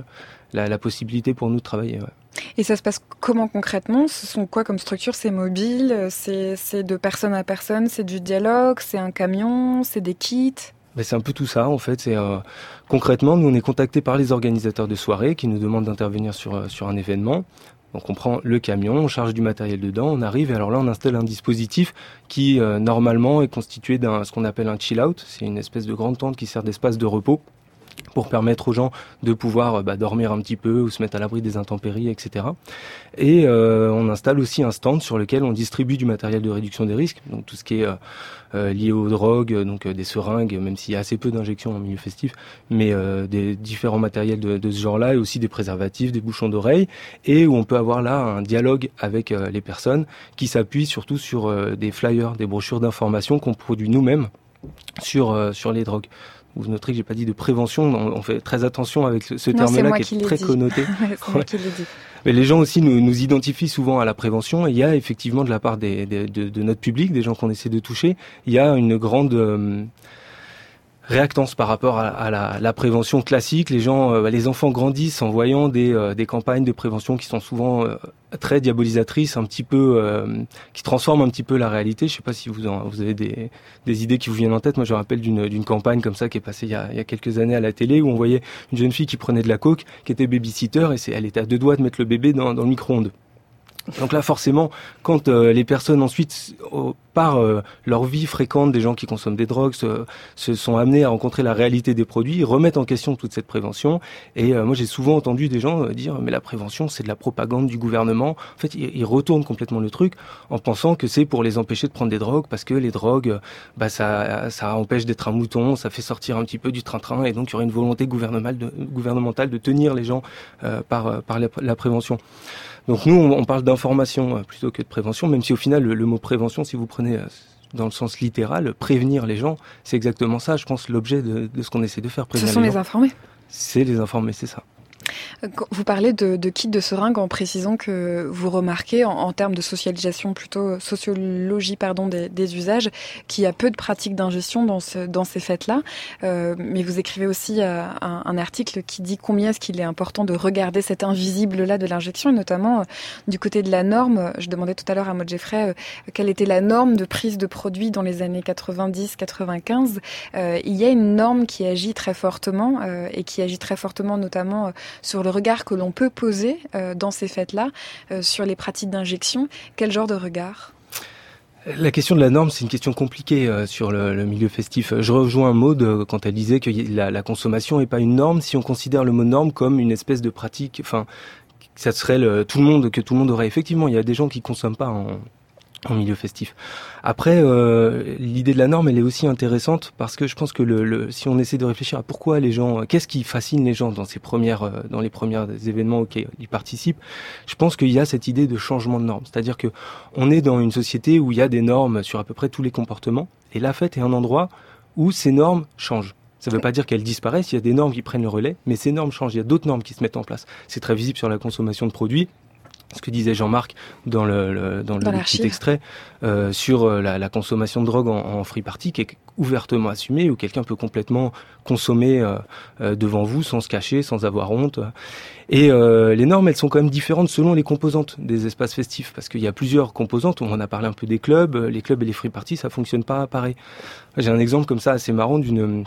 la possibilité pour nous de travailler. Ouais. Et ça se passe comment concrètement ? Ce sont quoi comme structure ? C'est mobile ? C'est de personne à personne ? C'est du dialogue ? C'est un camion ? C'est des kits ? C'est un peu tout ça, en fait. Concrètement, nous, on est contactés par les organisateurs de soirées qui nous demandent d'intervenir sur un événement. Donc, on prend le camion, on charge du matériel dedans, on arrive et alors là, on installe un dispositif qui, normalement, est constitué d'un ce qu'on appelle un chill-out. C'est une espèce de grande tente qui sert d'espace de repos pour permettre aux gens de pouvoir dormir un petit peu ou se mettre à l'abri des intempéries, etc. Et on installe aussi un stand sur lequel on distribue du matériel de réduction des risques, donc tout ce qui est lié aux drogues, donc des seringues, même s'il y a assez peu d'injections en milieu festif, mais des différents matériels de ce genre-là, et aussi des préservatifs, des bouchons d'oreilles, et où on peut avoir là un dialogue avec les personnes qui s'appuient surtout sur des flyers, des brochures d'information qu'on produit nous-mêmes sur les drogues. Vous noterez que j'ai pas dit de prévention, on fait très attention avec ce terme-là qui est très connoté. C'est moi qui l'ai dit. Mais les gens aussi nous identifient souvent à la prévention, et il y a effectivement de la part de notre public, des gens qu'on essaie de toucher, il y a une grande réactance par rapport à la prévention classique. Les gens, les enfants grandissent en voyant des campagnes de prévention qui sont souvent très diabolisatrices, un petit peu qui transforment un petit peu la réalité. Je sais pas si vous avez des idées qui vous viennent en tête. Moi, je me rappelle d'une campagne comme ça qui est passée il y a quelques années à la télé, où on voyait une jeune fille qui prenait de la coke, qui était babysitter, et elle était à 2 doigts de mettre le bébé dans le micro-ondes. Donc là, forcément, quand les personnes ensuite, par leur vie fréquente, des gens qui consomment des drogues, se sont amenés à rencontrer la réalité des produits, ils remettent en question toute cette prévention. Et moi, j'ai souvent entendu des gens dire « mais la prévention, c'est de la propagande du gouvernement ». En fait, ils retournent complètement le truc en pensant que c'est pour les empêcher de prendre des drogues, parce que les drogues, ça empêche d'être un mouton, ça fait sortir un petit peu du train-train, et donc il y aurait une volonté gouvernementale de tenir les gens par la prévention. Donc nous, on parle d'information plutôt que de prévention, même si au final, le mot prévention, si vous prenez dans le sens littéral, prévenir les gens, c'est exactement ça, je pense, l'objet de ce qu'on essaie de faire. Ce sont les informer. C'est les informer, c'est ça. Vous parlez de kits de seringues en précisant que vous remarquez en termes de socialisation, plutôt sociologie des usages, qu'il y a peu de pratiques d'ingestion dans ces fêtes-là. Mais vous écrivez aussi un article qui dit combien est-ce qu'il est important de regarder cet invisible-là de l'injection, et notamment du côté de la norme. Je demandais tout à l'heure à Maud Geffray quelle était la norme de prise de produits dans les années 90-95. Il y a une norme qui agit très fortement et qui agit très fortement notamment sur le regard que l'on peut poser dans ces fêtes-là, sur les pratiques d'injection. Quel genre de regard ? La question de la norme, c'est une question compliquée sur le milieu festif. Je rejoins Maud quand elle disait que la consommation n'est pas une norme si on considère le mot norme comme une espèce de pratique, enfin, ça serait que tout le monde aurait. Effectivement, il y a des gens qui consomment pas en milieu festif. Après, l'idée de la norme, elle est aussi intéressante parce que je pense que si on essaie de réfléchir à pourquoi les gens, qu'est-ce qui fascine les gens dans les premiers événements auxquels ils participent, je pense qu'il y a cette idée de changement de normes. C'est-à-dire que on est dans une société où il y a des normes sur à peu près tous les comportements, et la fête est un endroit où ces normes changent. Ça ne veut pas dire qu'elles disparaissent, il y a des normes qui prennent le relais, mais ces normes changent, il y a d'autres normes qui se mettent en place. C'est très visible sur la consommation de produits. Ce que disait Jean-Marc dans le petit extrait sur la consommation de drogue en free party, qui est ouvertement assumée, où quelqu'un peut complètement consommer devant vous sans se cacher, sans avoir honte. Et les normes, elles sont quand même différentes selon les composantes des espaces festifs, parce qu'il y a plusieurs composantes. On en a parlé un peu des clubs, les clubs et les free parties, ça fonctionne pas pareil. J'ai un exemple comme ça assez marrant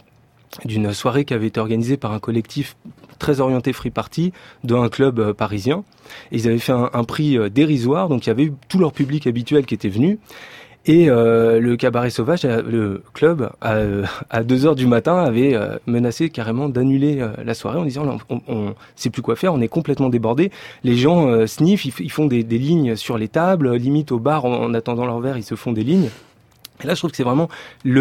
d'une soirée qui avait été organisée par un collectif très orienté free party d'un club parisien. Et ils avaient fait un prix dérisoire, donc il y avait eu tout leur public habituel qui était venu. Et le Cabaret Sauvage, le club, à 2h du matin, avait menacé carrément d'annuler la soirée en disant on sait plus quoi faire, on est complètement débordés. Les gens sniffent, ils font des lignes sur les tables, limite au bar, en attendant leur verre, ils se font des lignes. Et là, je trouve que c'est vraiment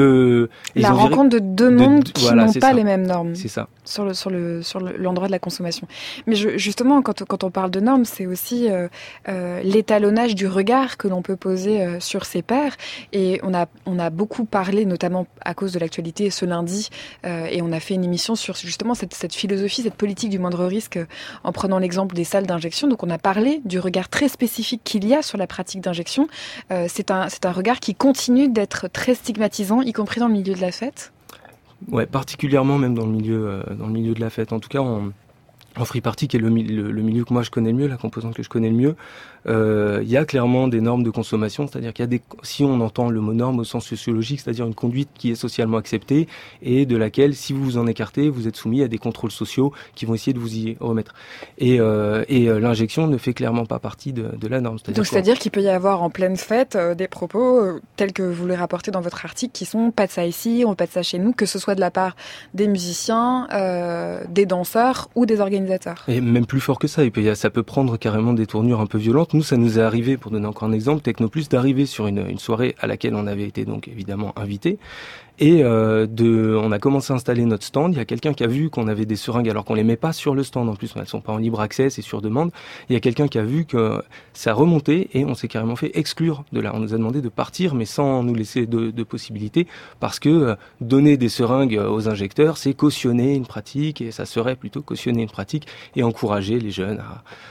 la rencontre de deux mondes qui n'ont pas les mêmes normes. C'est ça. Sur l'endroit de la consommation. Mais justement, quand on parle de normes, c'est aussi l'étalonnage du regard que l'on peut poser sur ses pairs. Et on a beaucoup parlé, notamment à cause de l'actualité ce lundi, et on a fait une émission sur justement cette philosophie, cette politique du moindre risque, en prenant l'exemple des salles d'injection. Donc on a parlé du regard très spécifique qu'il y a sur la pratique d'injection. C'est un regard qui continue d'être très stigmatisant, y compris dans le milieu de la fête. Ouais, particulièrement même dans le milieu de la fête. En tout cas, en free party, qui est le milieu que moi je connais le mieux, la composante que je connais le mieux, il y a clairement des normes de consommation, c'est-à-dire qu'il y a si on entend le mot norme au sens sociologique, c'est-à-dire une conduite qui est socialement acceptée et de laquelle, si vous vous en écartez, vous êtes soumis à des contrôles sociaux qui vont essayer de vous y remettre. Et l'injection ne fait clairement pas partie de la norme. C'est-à-dire qu'il peut y avoir en pleine fête des propos tels que vous les rapportez dans votre article qui sont pas de ça ici, on pas de ça chez nous, que ce soit de la part des musiciens, des danseurs ou des organisateurs. Et même plus fort que ça, ça peut prendre carrément des tournures un peu violentes. Nous, ça nous est arrivé, pour donner encore un exemple, Technoplus, d'arriver sur une soirée à laquelle on avait été donc évidemment invité. Et on a commencé à installer notre stand. Il y a quelqu'un qui a vu qu'on avait des seringues alors qu'on les met pas sur le stand. En plus, elles sont pas en libre accès, c'est sur demande. Il y a quelqu'un qui a vu que ça remontait et on s'est carrément fait exclure de là. On nous a demandé de partir, mais sans nous laisser de possibilités, parce que donner des seringues aux injecteurs, c'est cautionner une pratique, et ça serait plutôt cautionner une pratique et encourager les jeunes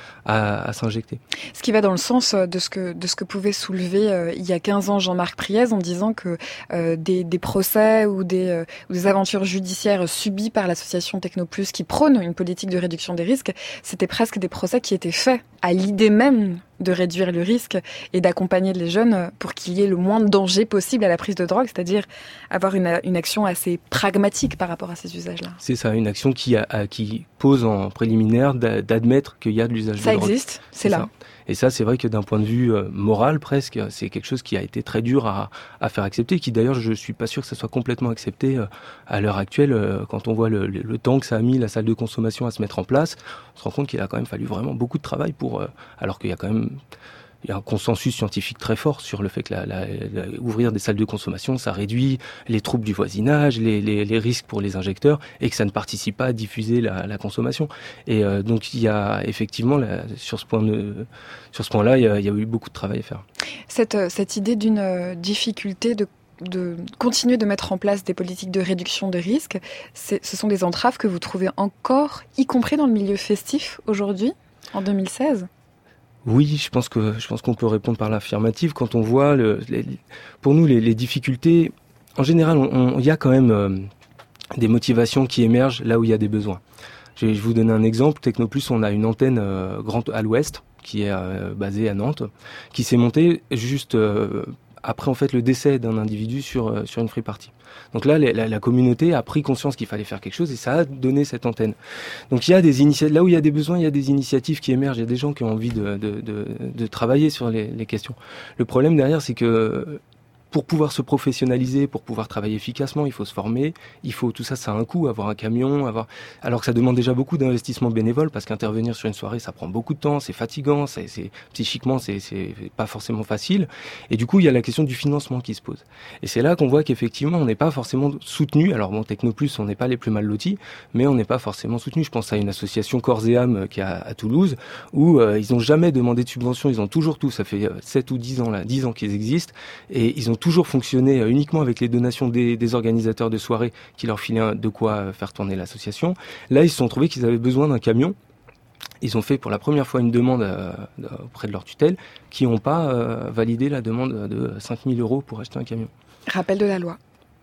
à s'injecter. Ce qui va dans le sens de ce que pouvait soulever il y a 15 ans Jean-Marc Priez en disant que des procès ou des aventures judiciaires subies par l'association Technoplus qui prône une politique de réduction des risques, c'était presque des procès qui étaient faits à l'idée même de réduire le risque et d'accompagner les jeunes pour qu'il y ait le moins de danger possible à la prise de drogue, c'est-à-dire avoir une action assez pragmatique par rapport à ces usages-là. C'est ça, une action qui pose en préliminaire d'admettre qu'il y a de l'usage de drogue. Ça existe, c'est là. Ça. Et ça, c'est vrai que d'un point de vue moral, presque, c'est quelque chose qui a été très dur à faire accepter, qui d'ailleurs, je suis pas sûr que ça soit complètement accepté à l'heure actuelle. Quand on voit le temps que ça a mis la salle de consommation à se mettre en place, on se rend compte qu'il a quand même fallu vraiment beaucoup de travail alors qu'il y a quand même il y a un consensus scientifique très fort sur le fait que ouvrir des salles de consommation, ça réduit les troubles du voisinage, les risques pour les injecteurs, et que ça ne participe pas à diffuser la consommation. Et donc il y a effectivement sur ce point-là, il y a eu beaucoup de travail à faire. Cette idée d'une difficulté de continuer de mettre en place des politiques de réduction de risques, ce sont des entraves que vous trouvez encore, y compris dans le milieu festif aujourd'hui, en 2016 ? Oui, je pense qu'on peut répondre par l'affirmative. Quand on voit pour nous les difficultés, en général, il y a quand même des motivations qui émergent là où il y a des besoins. Je vais vous donner un exemple. Technoplus, on a une antenne grande à l'ouest qui est basée à Nantes, qui s'est montée juste après en fait le décès d'un individu sur une free party. Donc là, la communauté a pris conscience qu'il fallait faire quelque chose et ça a donné cette antenne. Donc il y a des initiatives, là où il y a des besoins, il y a des initiatives qui émergent, il y a des gens qui ont envie de travailler sur les questions. Le problème derrière, c'est que pour pouvoir se professionnaliser, pour pouvoir travailler efficacement, il faut se former, tout ça a un coût, avoir un camion, alors que ça demande déjà beaucoup d'investissement bénévole, parce qu'intervenir sur une soirée, ça prend beaucoup de temps, c'est fatigant, psychiquement, c'est pas forcément facile. Et du coup, il y a la question du financement qui se pose. Et c'est là qu'on voit qu'effectivement, on n'est pas forcément soutenu. Alors bon, Technoplus, on n'est pas les plus mal lotis, mais on n'est pas forcément soutenu. Je pense à une association Corps et Âme qui est à Toulouse, où ils n'ont jamais demandé de subvention, ils ont toujours tout, ça fait 7 ou 10 ans qu'ils existent, et ils ont toujours fonctionné uniquement avec les donations des organisateurs de soirées qui leur filaient de quoi faire tourner l'association. Là, ils se sont trouvés qu'ils avaient besoin d'un camion. Ils ont fait pour la première fois une demande auprès de leur tutelle, qui n'ont pas validé la demande de 5 000 € pour acheter un camion. Rappel de la loi.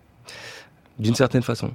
D'une certaine façon.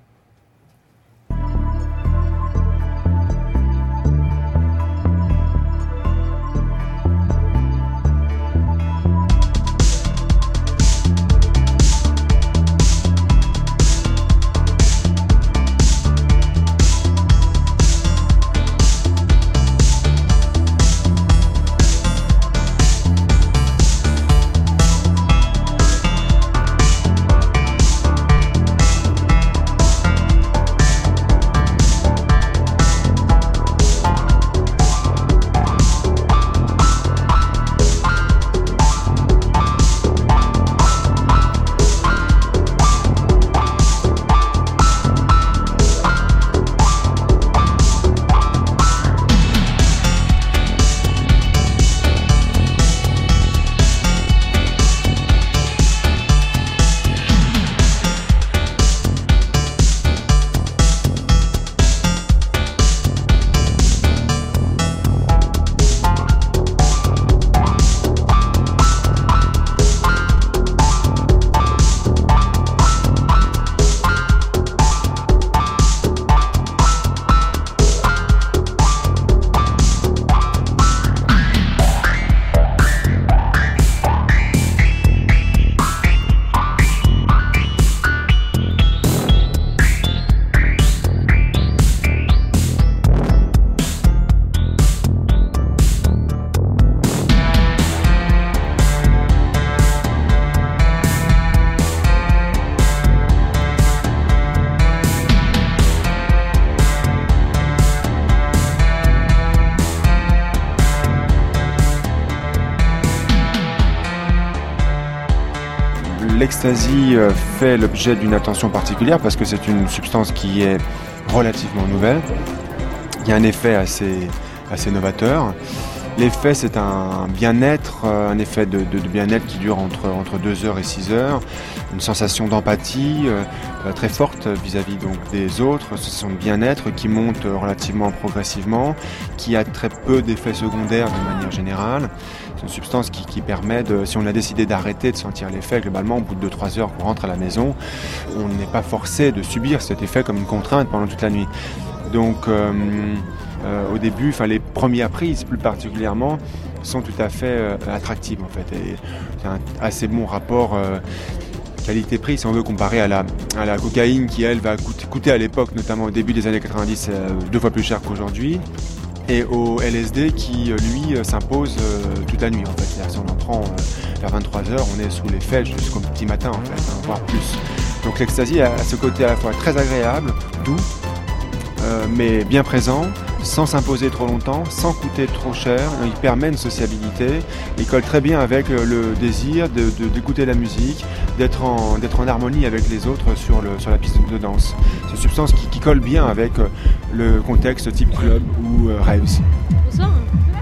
l'ecstasy fait l'objet d'une attention particulière parce que c'est une substance qui est relativement nouvelle. Il y a un effet assez novateur. L'effet, c'est un bien-être, un effet de bien-être qui dure entre 2 heures et 6 heures. Une sensation d'empathie très forte vis-à-vis donc des autres, une sensation de bien-être qui monte relativement progressivement, qui a très peu d'effets secondaires de manière générale. C'est une substance qui permet si on a décidé d'arrêter de sentir l'effet, globalement, au bout de 2-3 heures qu'on rentre à la maison, on n'est pas forcé de subir cet effet comme une contrainte pendant toute la nuit. Donc, au début, les premières prises plus particulièrement, sont tout à fait attractives en fait. Et c'est un assez bon rapport qualité-prix, si on veut comparer à la cocaïne qui, elle, va coûter à l'époque, notamment au début des années 90, 2 fois plus cher qu'aujourd'hui. Et au LSD qui, lui, s'impose toute la nuit en fait. C'est-à-dire, si on en prend vers 23h, on est sous l'effet jusqu'au petit matin en fait, voire plus. Donc l'ecstasy a ce côté à la fois très agréable, doux, mais bien présent, sans s'imposer trop longtemps, sans coûter trop cher. Il permet une sociabilité. Il colle très bien avec le désir d'écouter la musique, d'être en harmonie avec les autres sur la piste de danse. C'est une substance qui colle bien avec le contexte type club ou raves. Bonsoir.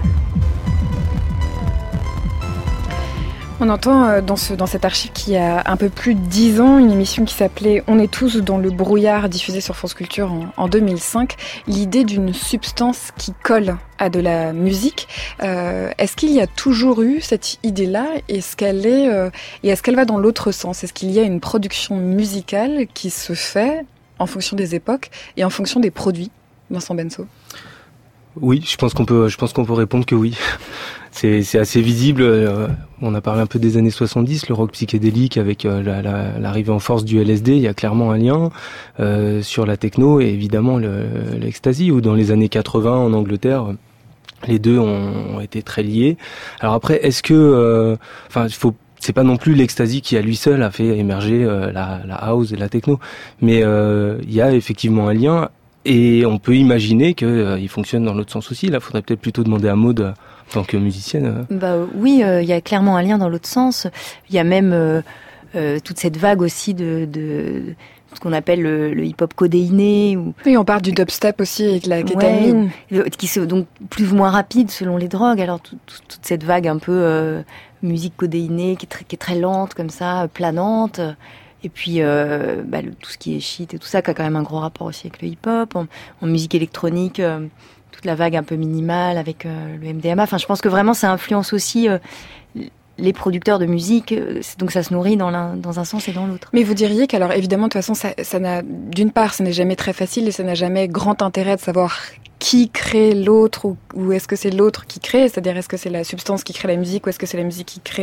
On entend dans cette archive qu'il y a un peu plus de 10 ans une émission qui s'appelait « On est tous dans le brouillard » diffusée sur France Culture en 2005, l'idée d'une substance qui colle à de la musique. Est-ce qu'il y a toujours eu cette idée-là ? Est-ce qu'elle va dans l'autre sens ? Est-ce qu'il y a une production musicale qui se fait en fonction des époques et en fonction des produits ? Vincent Benso. Oui, je pense qu'on peut répondre que oui. C'est assez visible. On a parlé un peu des années 70, le rock psychédélique avec l'arrivée en force du LSD. Il y a clairement un lien sur la techno et évidemment l'ecstasy. Ou dans les années 80 en Angleterre, les deux ont été très liés. Alors après, est-ce que, c'est pas non plus l'ecstasy qui à lui seul a fait émerger la house et la techno, mais il y a effectivement un lien. Et on peut imaginer qu'il fonctionne dans l'autre sens aussi. Là, il faudrait peut-être plutôt demander à Maud, en tant que musicienne. Oui, il y a clairement un lien dans l'autre sens. Il y a même toute cette vague aussi de ce qu'on appelle le hip-hop codéiné. Oui, on parle du dubstep aussi avec la kétamine. Ouais, qui est donc plus ou moins rapide selon les drogues. Alors toute cette vague un peu musique codéinée qui est très lente comme ça, planante. Et puis tout ce qui est shit et tout ça, qui a quand même un gros rapport aussi avec le hip-hop. En musique électronique, toute la vague un peu minimale avec le MDMA. Enfin, je pense que vraiment ça influence aussi les producteurs de musique. Donc ça se nourrit dans un sens et dans l'autre. Mais vous diriez qu'alors évidemment de toute façon ça n'a, d'une part, ça n'est jamais très facile et ça n'a jamais grand intérêt de savoir qui crée l'autre ou est-ce que c'est l'autre qui crée, c'est-à-dire est-ce que c'est la substance qui crée la musique ou est-ce que c'est la musique qui crée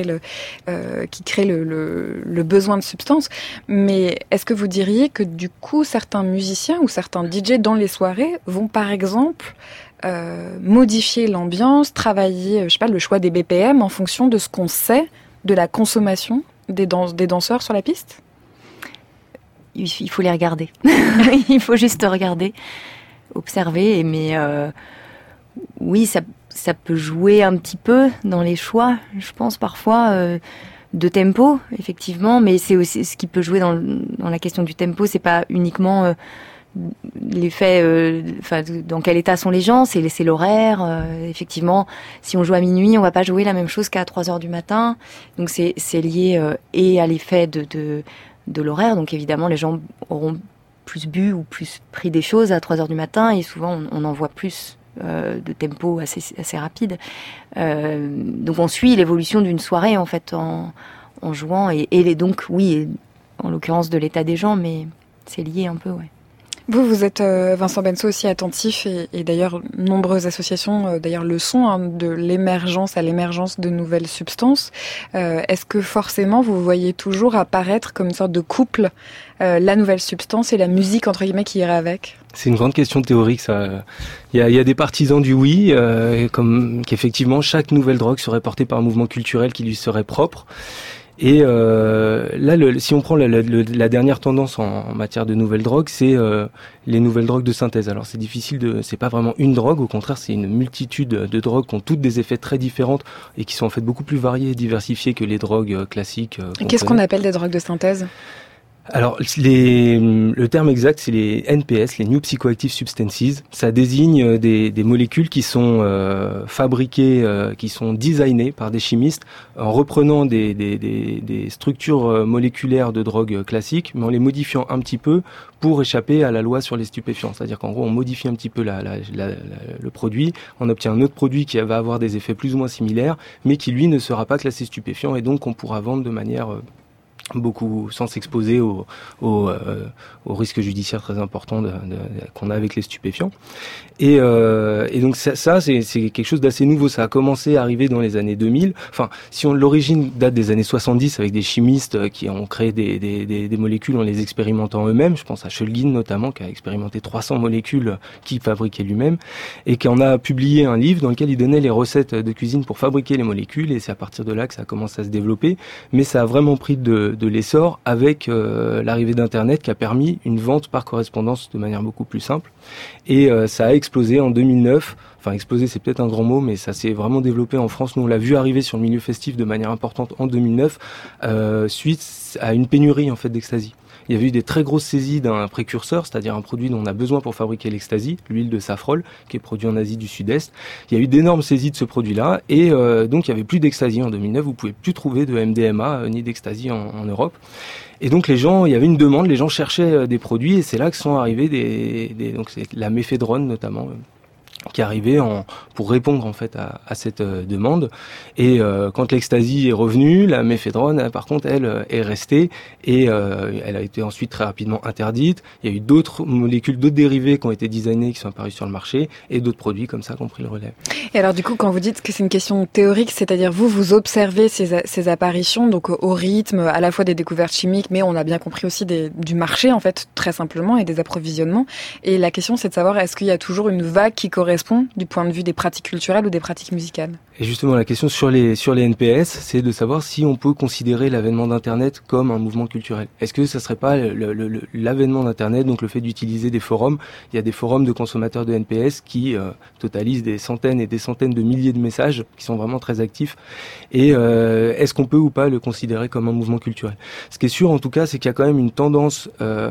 le besoin de substance. Mais est-ce que vous diriez que du coup certains musiciens ou certains DJ dans les soirées vont par exemple modifier l'ambiance, travailler le choix des BPM en fonction de ce qu'on sait de la consommation des danseurs sur la piste ? Il faut les regarder. Il faut juste regarder, observer, mais oui, ça peut jouer un petit peu dans les choix, je pense parfois de tempo, effectivement, mais c'est aussi ce qui peut jouer dans la question du tempo, c'est pas uniquement l'effet, dans quel état sont les gens, c'est l'horaire. Effectivement, si on joue à minuit, on va pas jouer la même chose qu'à 3h du matin, donc c'est lié et à l'effet de l'horaire, donc évidemment les gens auront plus bu ou plus pris des choses à 3h du matin et souvent on en voit plus de tempo assez rapide. Donc on suit l'évolution d'une soirée en fait en jouant et donc oui, en l'occurrence de l'état des gens, mais c'est lié un peu, ouais. Vous êtes, Vincent Benso, aussi attentif et d'ailleurs, nombreuses associations d'ailleurs le sont, de l'émergence à l'émergence de nouvelles substances. Est-ce que forcément vous voyez toujours apparaître comme une sorte de couple la nouvelle substance et la musique entre guillemets qui irait avec ? C'est une grande question théorique, ça. Il y a des partisans du oui, comme qu'effectivement chaque nouvelle drogue serait portée par un mouvement culturel qui lui serait propre. Et là, si on prend la dernière tendance en matière de nouvelles drogues, c'est les nouvelles drogues de synthèse. Alors c'est difficile c'est pas vraiment une drogue, au contraire c'est une multitude de drogues qui ont toutes des effets très différents et qui sont en fait beaucoup plus variés et diversifiés que les drogues classiques. Qu'est-ce qu'on appelle des drogues de synthèse ? Alors, le terme exact, c'est les NPS, les New Psychoactive Substances. Ça désigne des molécules qui sont fabriquées, qui sont designées par des chimistes en reprenant des structures moléculaires de drogues classiques, mais en les modifiant un petit peu pour échapper à la loi sur les stupéfiants. C'est-à-dire qu'en gros, on modifie un petit peu le produit, on obtient un autre produit qui va avoir des effets plus ou moins similaires, mais qui, lui, ne sera pas classé stupéfiant et donc qu'on pourra vendre de manière beaucoup sans s'exposer aux risques judiciaires très importants qu'on a avec les stupéfiants. Et donc ça c'est quelque chose d'assez nouveau. Ça a commencé à arriver dans les années 2000. Enfin, si l'origine date des années 70 avec des chimistes qui ont créé des molécules en les expérimentant eux-mêmes. Je pense à Shulgin notamment qui a expérimenté 300 molécules qu'il fabriquait lui-même et qui en a publié un livre dans lequel il donnait les recettes de cuisine pour fabriquer les molécules. Et c'est à partir de là que ça a commencé à se développer. Mais ça a vraiment pris de l'essor avec l'arrivée d'Internet qui a permis une vente par correspondance de manière beaucoup plus simple. Et ça a explosé en 2009. Enfin, explosé, c'est peut-être un grand mot, mais ça s'est vraiment développé en France. Nous, on l'a vu arriver sur le milieu festif de manière importante en 2009, suite à une pénurie en fait d'ecstasy. Il y avait eu des très grosses saisies d'un précurseur, c'est-à-dire un produit dont on a besoin pour fabriquer l'ecstasy, l'huile de safrole, qui est produite en Asie du Sud-Est. Il y a eu d'énormes saisies de ce produit-là, et donc il y avait plus d'ecstasy en 2009. Vous pouvez plus trouver de MDMA ni d'ecstasy en Europe. Et donc il y avait une demande, les gens cherchaient des produits, et c'est là que sont arrivés donc c'est la méphédrone notamment. Qui arrivait pour répondre en fait à cette demande. Et quand l'ecstasy est revenu, la méphédrone, par contre, elle est restée et elle a été ensuite très rapidement interdite. Il y a eu d'autres molécules, d'autres dérivés qui ont été designés, qui sont apparus sur le marché, et d'autres produits comme ça qui ont pris le relais. Et alors du coup, quand vous dites que c'est une question théorique, c'est-à-dire vous observez ces apparitions, donc au rythme à la fois des découvertes chimiques, mais on a bien compris aussi du marché en fait, très simplement, et des approvisionnements. Et la question, c'est de savoir, est-ce qu'il y a toujours une vague qui correspond du point de vue des pratiques culturelles ou des pratiques musicales? Et justement, la question sur les NPS, c'est de savoir si on peut considérer l'avènement d'Internet comme un mouvement culturel. Est-ce que ça serait pas l'avènement d'Internet, donc le fait d'utiliser des forums? Il y a des forums de consommateurs de NPS qui totalisent des centaines et des centaines de milliers de messages, qui sont vraiment très actifs. Et est-ce qu'on peut ou pas le considérer comme un mouvement culturel? Ce qui est sûr, en tout cas, c'est qu'il y a quand même une tendance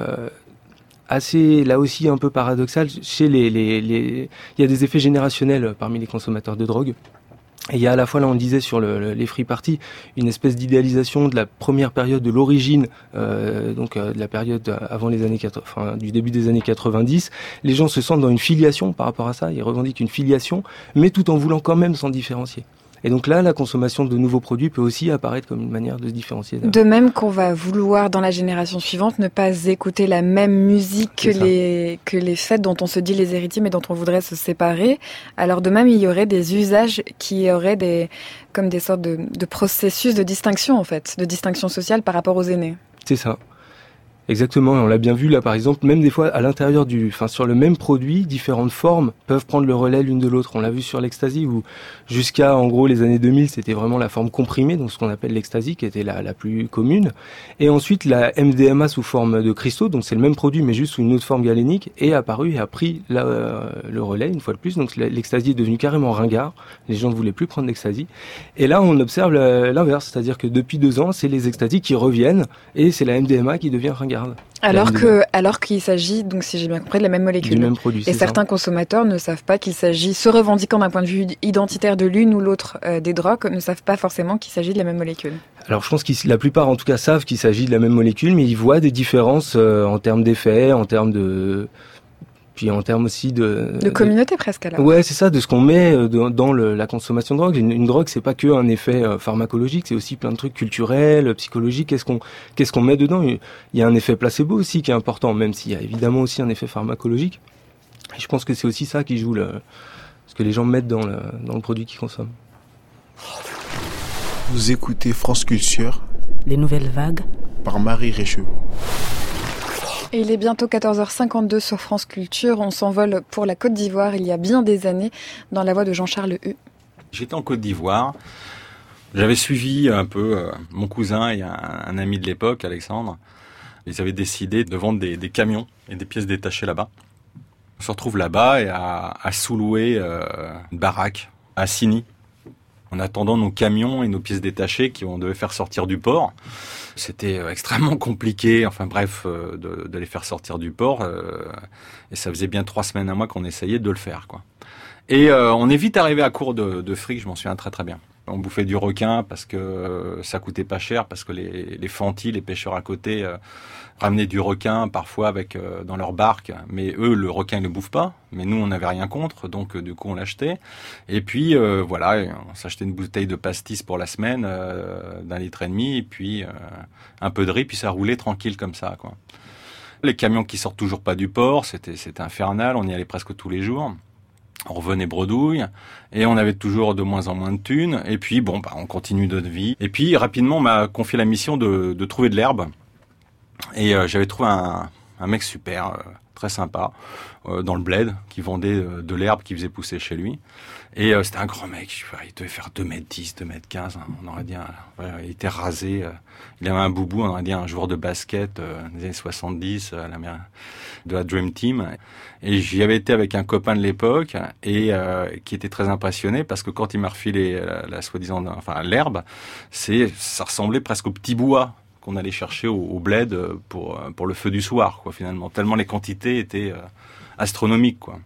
assez, là aussi, un peu paradoxale chez il y a des effets générationnels parmi les consommateurs de drogue. Et il y a à la fois, là on le disait sur les free parties, une espèce d'idéalisation de la première période de l'origine, de la période avant les années 80, enfin, du début des années 90. Les gens se sentent dans une filiation par rapport à ça, ils revendiquent une filiation, mais tout en voulant quand même s'en différencier. Et donc là, la consommation de nouveaux produits peut aussi apparaître comme une manière de se différencier. De même qu'on va vouloir, dans la génération suivante, ne pas écouter la même musique que les fêtes dont on se dit les héritiers, mais dont on voudrait se séparer. Alors de même, il y aurait des usages qui auraient comme des sortes de processus de distinction, en fait, de distinction sociale par rapport aux aînés. C'est ça. Exactement, et on l'a bien vu là par exemple, même des fois à l'intérieur sur le même produit, différentes formes peuvent prendre le relais l'une de l'autre. On l'a vu sur l'ecstasy où jusqu'à en gros les années 2000, c'était vraiment la forme comprimée, donc ce qu'on appelle l'ecstasy qui était la plus commune. Et ensuite la MDMA sous forme de cristaux, donc c'est le même produit mais juste sous une autre forme galénique, est apparu et a pris le relais une fois de plus. Donc l'ecstasy est devenu carrément ringard, les gens ne voulaient plus prendre l'ecstasy. Et là on observe l'inverse, c'est-à-dire que depuis 2 ans, c'est les ecstasy qui reviennent et c'est la MDMA qui devient ringard. Alors qu'il s'agit, donc si j'ai bien compris, de la même molécule. Du même produit, et certains consommateurs ne savent pas qu'il s'agit, se revendiquant d'un point de vue identitaire de l'une ou l'autre des drogues, ne savent pas forcément qu'il s'agit de la même molécule. Alors je pense que la plupart en tout cas savent qu'il s'agit de la même molécule, mais ils voient des différences en termes d'effets, en termes puis en termes aussi de communauté presque alors. Ouais, c'est ça, de ce qu'on met dans la consommation de drogue. Une drogue, c'est pas que un effet pharmacologique, c'est aussi plein de trucs culturels, psychologiques. Qu'est-ce qu'on met dedans? Il y a un effet placebo aussi qui est important, même s'il y a évidemment aussi un effet pharmacologique. Et je pense que c'est aussi ça qui joue ce que les gens mettent dans le produit qu'ils consomment. Vous écoutez France Culture, les nouvelles vagues, par Marie Récheux. Et il est bientôt 14h52 sur France Culture. On s'envole pour la Côte d'Ivoire il y a bien des années dans la voix de Jean-Charles Hue. J'étais en Côte d'Ivoire J'avais suivi un peu mon cousin et un ami de l'époque, Alexandre. Ils avaient décidé de vendre des camions et des pièces détachées là-bas. On se retrouve là-bas et à sous-louer une baraque à Signy. En attendant nos camions et nos pièces détachées qu'on devait faire sortir du port. C'était extrêmement compliqué, enfin bref, de les faire sortir du port. Et ça faisait bien 3 semaines à moi qu'on essayait de le faire, quoi. Et on est vite arrivé à court de fric, je m'en souviens très très bien. On bouffait du requin parce que ça coûtait pas cher, parce que les fantis, les pêcheurs à côté, ramenaient du requin parfois avec dans leur barque. Mais eux, le requin, ils le bouffent pas. Mais nous, on n'avait rien contre, donc du coup, on l'achetait. Et puis voilà, on s'achetait une bouteille de pastis pour la semaine d'1,5 litre, et puis un peu de riz, puis ça roulait tranquille comme ça, quoi. Les camions qui sortent toujours pas du port, c'était infernal. On y allait presque tous les jours. On revenait bredouille et on avait toujours de moins en moins de thunes. Et puis bon, on continue notre vie. Et puis rapidement, on m'a confié la mission de trouver de l'herbe. Et j'avais trouvé un mec super, très sympa, dans le bled, qui vendait de l'herbe qu'il faisait pousser chez lui. Et c'était un grand mec, il devait faire 2m10, 2m15, hein, on aurait dit, il était rasé, il avait un boubou, on aurait dit un joueur de basket des années 70, de la Dream Team. Et j'y avais été avec un copain de l'époque, et qui était très impressionné, parce que quand il m'a refilé la soi-disant, enfin l'herbe, ça ressemblait presque au petit bois qu'on allait chercher au bled pour le feu du soir, quoi, finalement, tellement les quantités étaient astronomiques, quoi.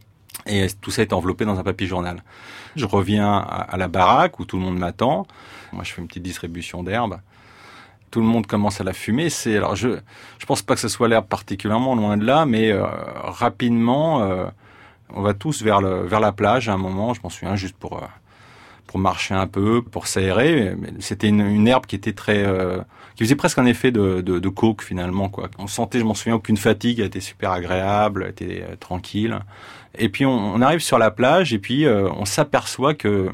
Et tout ça est enveloppé dans un papier journal. Je reviens à la baraque où tout le monde m'attend. Moi, je fais une petite distribution d'herbe. Tout le monde commence à la fumer. Alors, je pense pas que ce soit l'herbe particulièrement, loin de là, mais rapidement, on va tous vers la plage à un moment. Je m'en souviens juste pour marcher un peu, pour s'aérer. Mais c'était une herbe qui était qui faisait presque un effet de coke finalement, quoi. On sentait, je m'en souviens, aucune fatigue, elle était super agréable, elle était tranquille. Et puis on arrive sur la plage et puis on s'aperçoit que,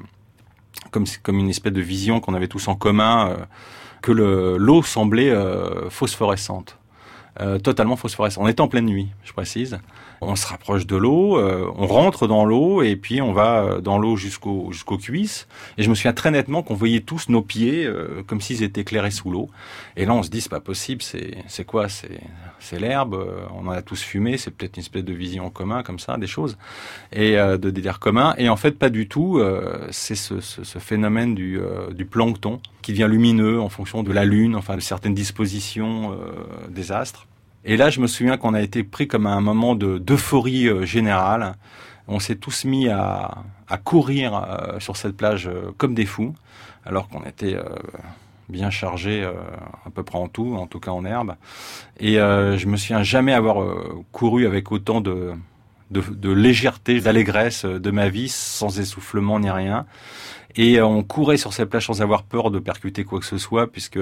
comme une espèce de vision qu'on avait tous en commun, que l'eau semblait phosphorescente. Totalement phosphorescente. On était en pleine nuit, je précise. On se rapproche de l'eau, on rentre dans l'eau et puis on va dans l'eau jusqu'aux cuisses. Et je me souviens très nettement qu'on voyait tous nos pieds comme s'ils étaient éclairés sous l'eau. Et là on se dit c'est pas possible, c'est quoi, c'est l'herbe, on en a tous fumé, c'est peut-être une espèce de vision en commun comme ça, des choses, et de délire commun. Et en fait pas du tout, c'est ce phénomène du plancton qui devient lumineux en fonction de la lune, enfin de certaines dispositions des astres. Et là, je me souviens qu'on a été pris comme à un moment d'euphorie générale. On s'est tous mis à courir sur cette plage comme des fous, alors qu'on était bien chargés à peu près en tout cas en herbe. Et je me souviens jamais avoir couru avec autant de légèreté, d'allégresse de ma vie, sans essoufflement ni rien. Et on courait sur cette plage sans avoir peur de percuter quoi que ce soit, puisque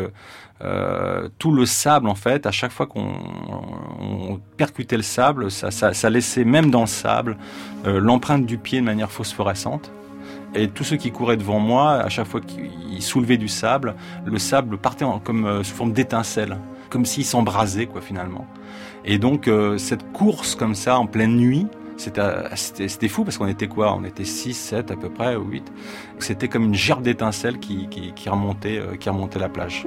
tout le sable, en fait, à chaque fois qu'on percutait le sable, ça laissait même dans le sable l'empreinte du pied de manière phosphorescente. Et tous ceux qui couraient devant moi, à chaque fois qu'ils soulevaient du sable, le sable partait comme sous forme d'étincelle, comme s'il s'embrasait, quoi, finalement. Et donc cette course comme ça en pleine nuit, c'était fou parce qu'on était quoi ? On était 6, 7 à peu près, ou 8. C'était comme une gerbe d'étincelles qui remontait la plage.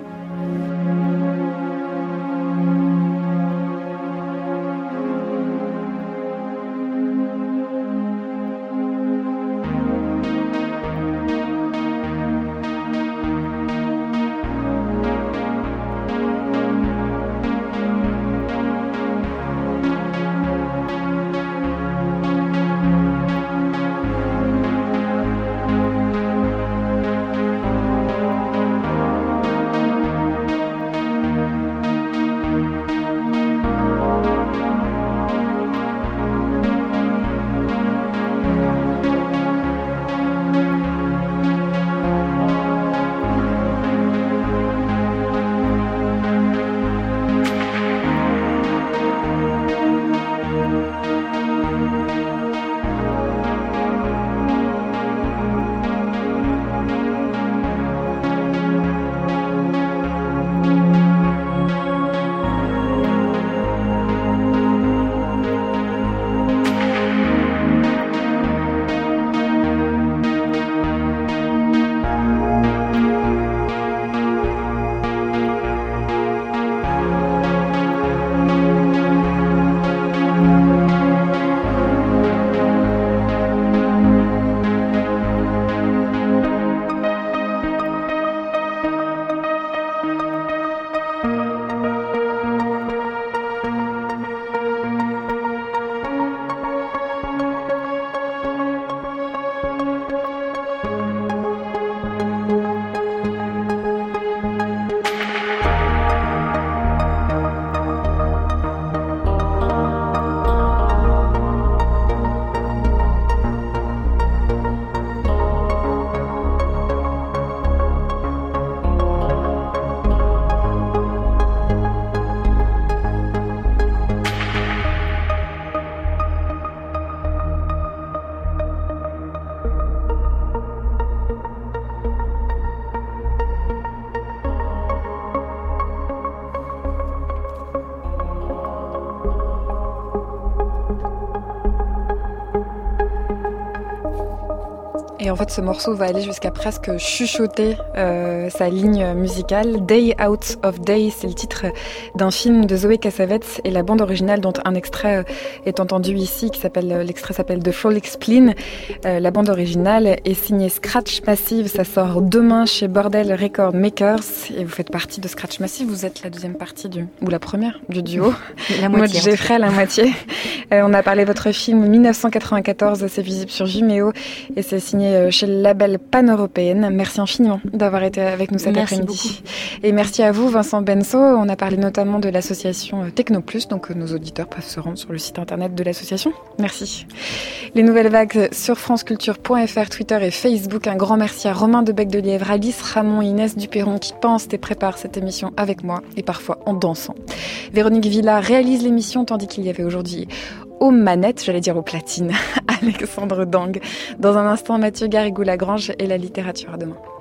Et en fait, ce morceau va aller jusqu'à presque chuchoter sa ligne musicale. Day Out of Day, c'est le titre d'un film de Zoé Cassavetes et la bande originale dont un extrait est entendu ici, l'extrait s'appelle The Frolic Spleen. La bande originale est signée Scratch Massive, ça sort demain chez Bordel Record Makers et vous faites partie de Scratch Massive, vous êtes la deuxième partie ou la première du duo. La Moi, moitié. j'ai fait la moitié. On a parlé de votre film 1994, c'est visible sur Vimeo et c'est signé chez le label Pan-Européenne. Merci infiniment d'avoir été avec nous cet après-midi. Et merci à vous, Vincent Benso. On a parlé notamment de l'association Technoplus, donc nos auditeurs peuvent se rendre sur le site internet de l'association. Merci. Les nouvelles vagues sur franceculture.fr, Twitter et Facebook. Un grand merci à Romain de Bec-de-Lièvre, Alice Ramon et Inès Duperron qui pensent et préparent cette émission avec moi et parfois en dansant. Véronique Villa réalise l'émission tandis qu'il y avait aujourd'hui aux manettes, j'allais dire aux platines, Alexandre Dang. Dans un instant, Mathieu Garrigou-Lagrange et la littérature à demain.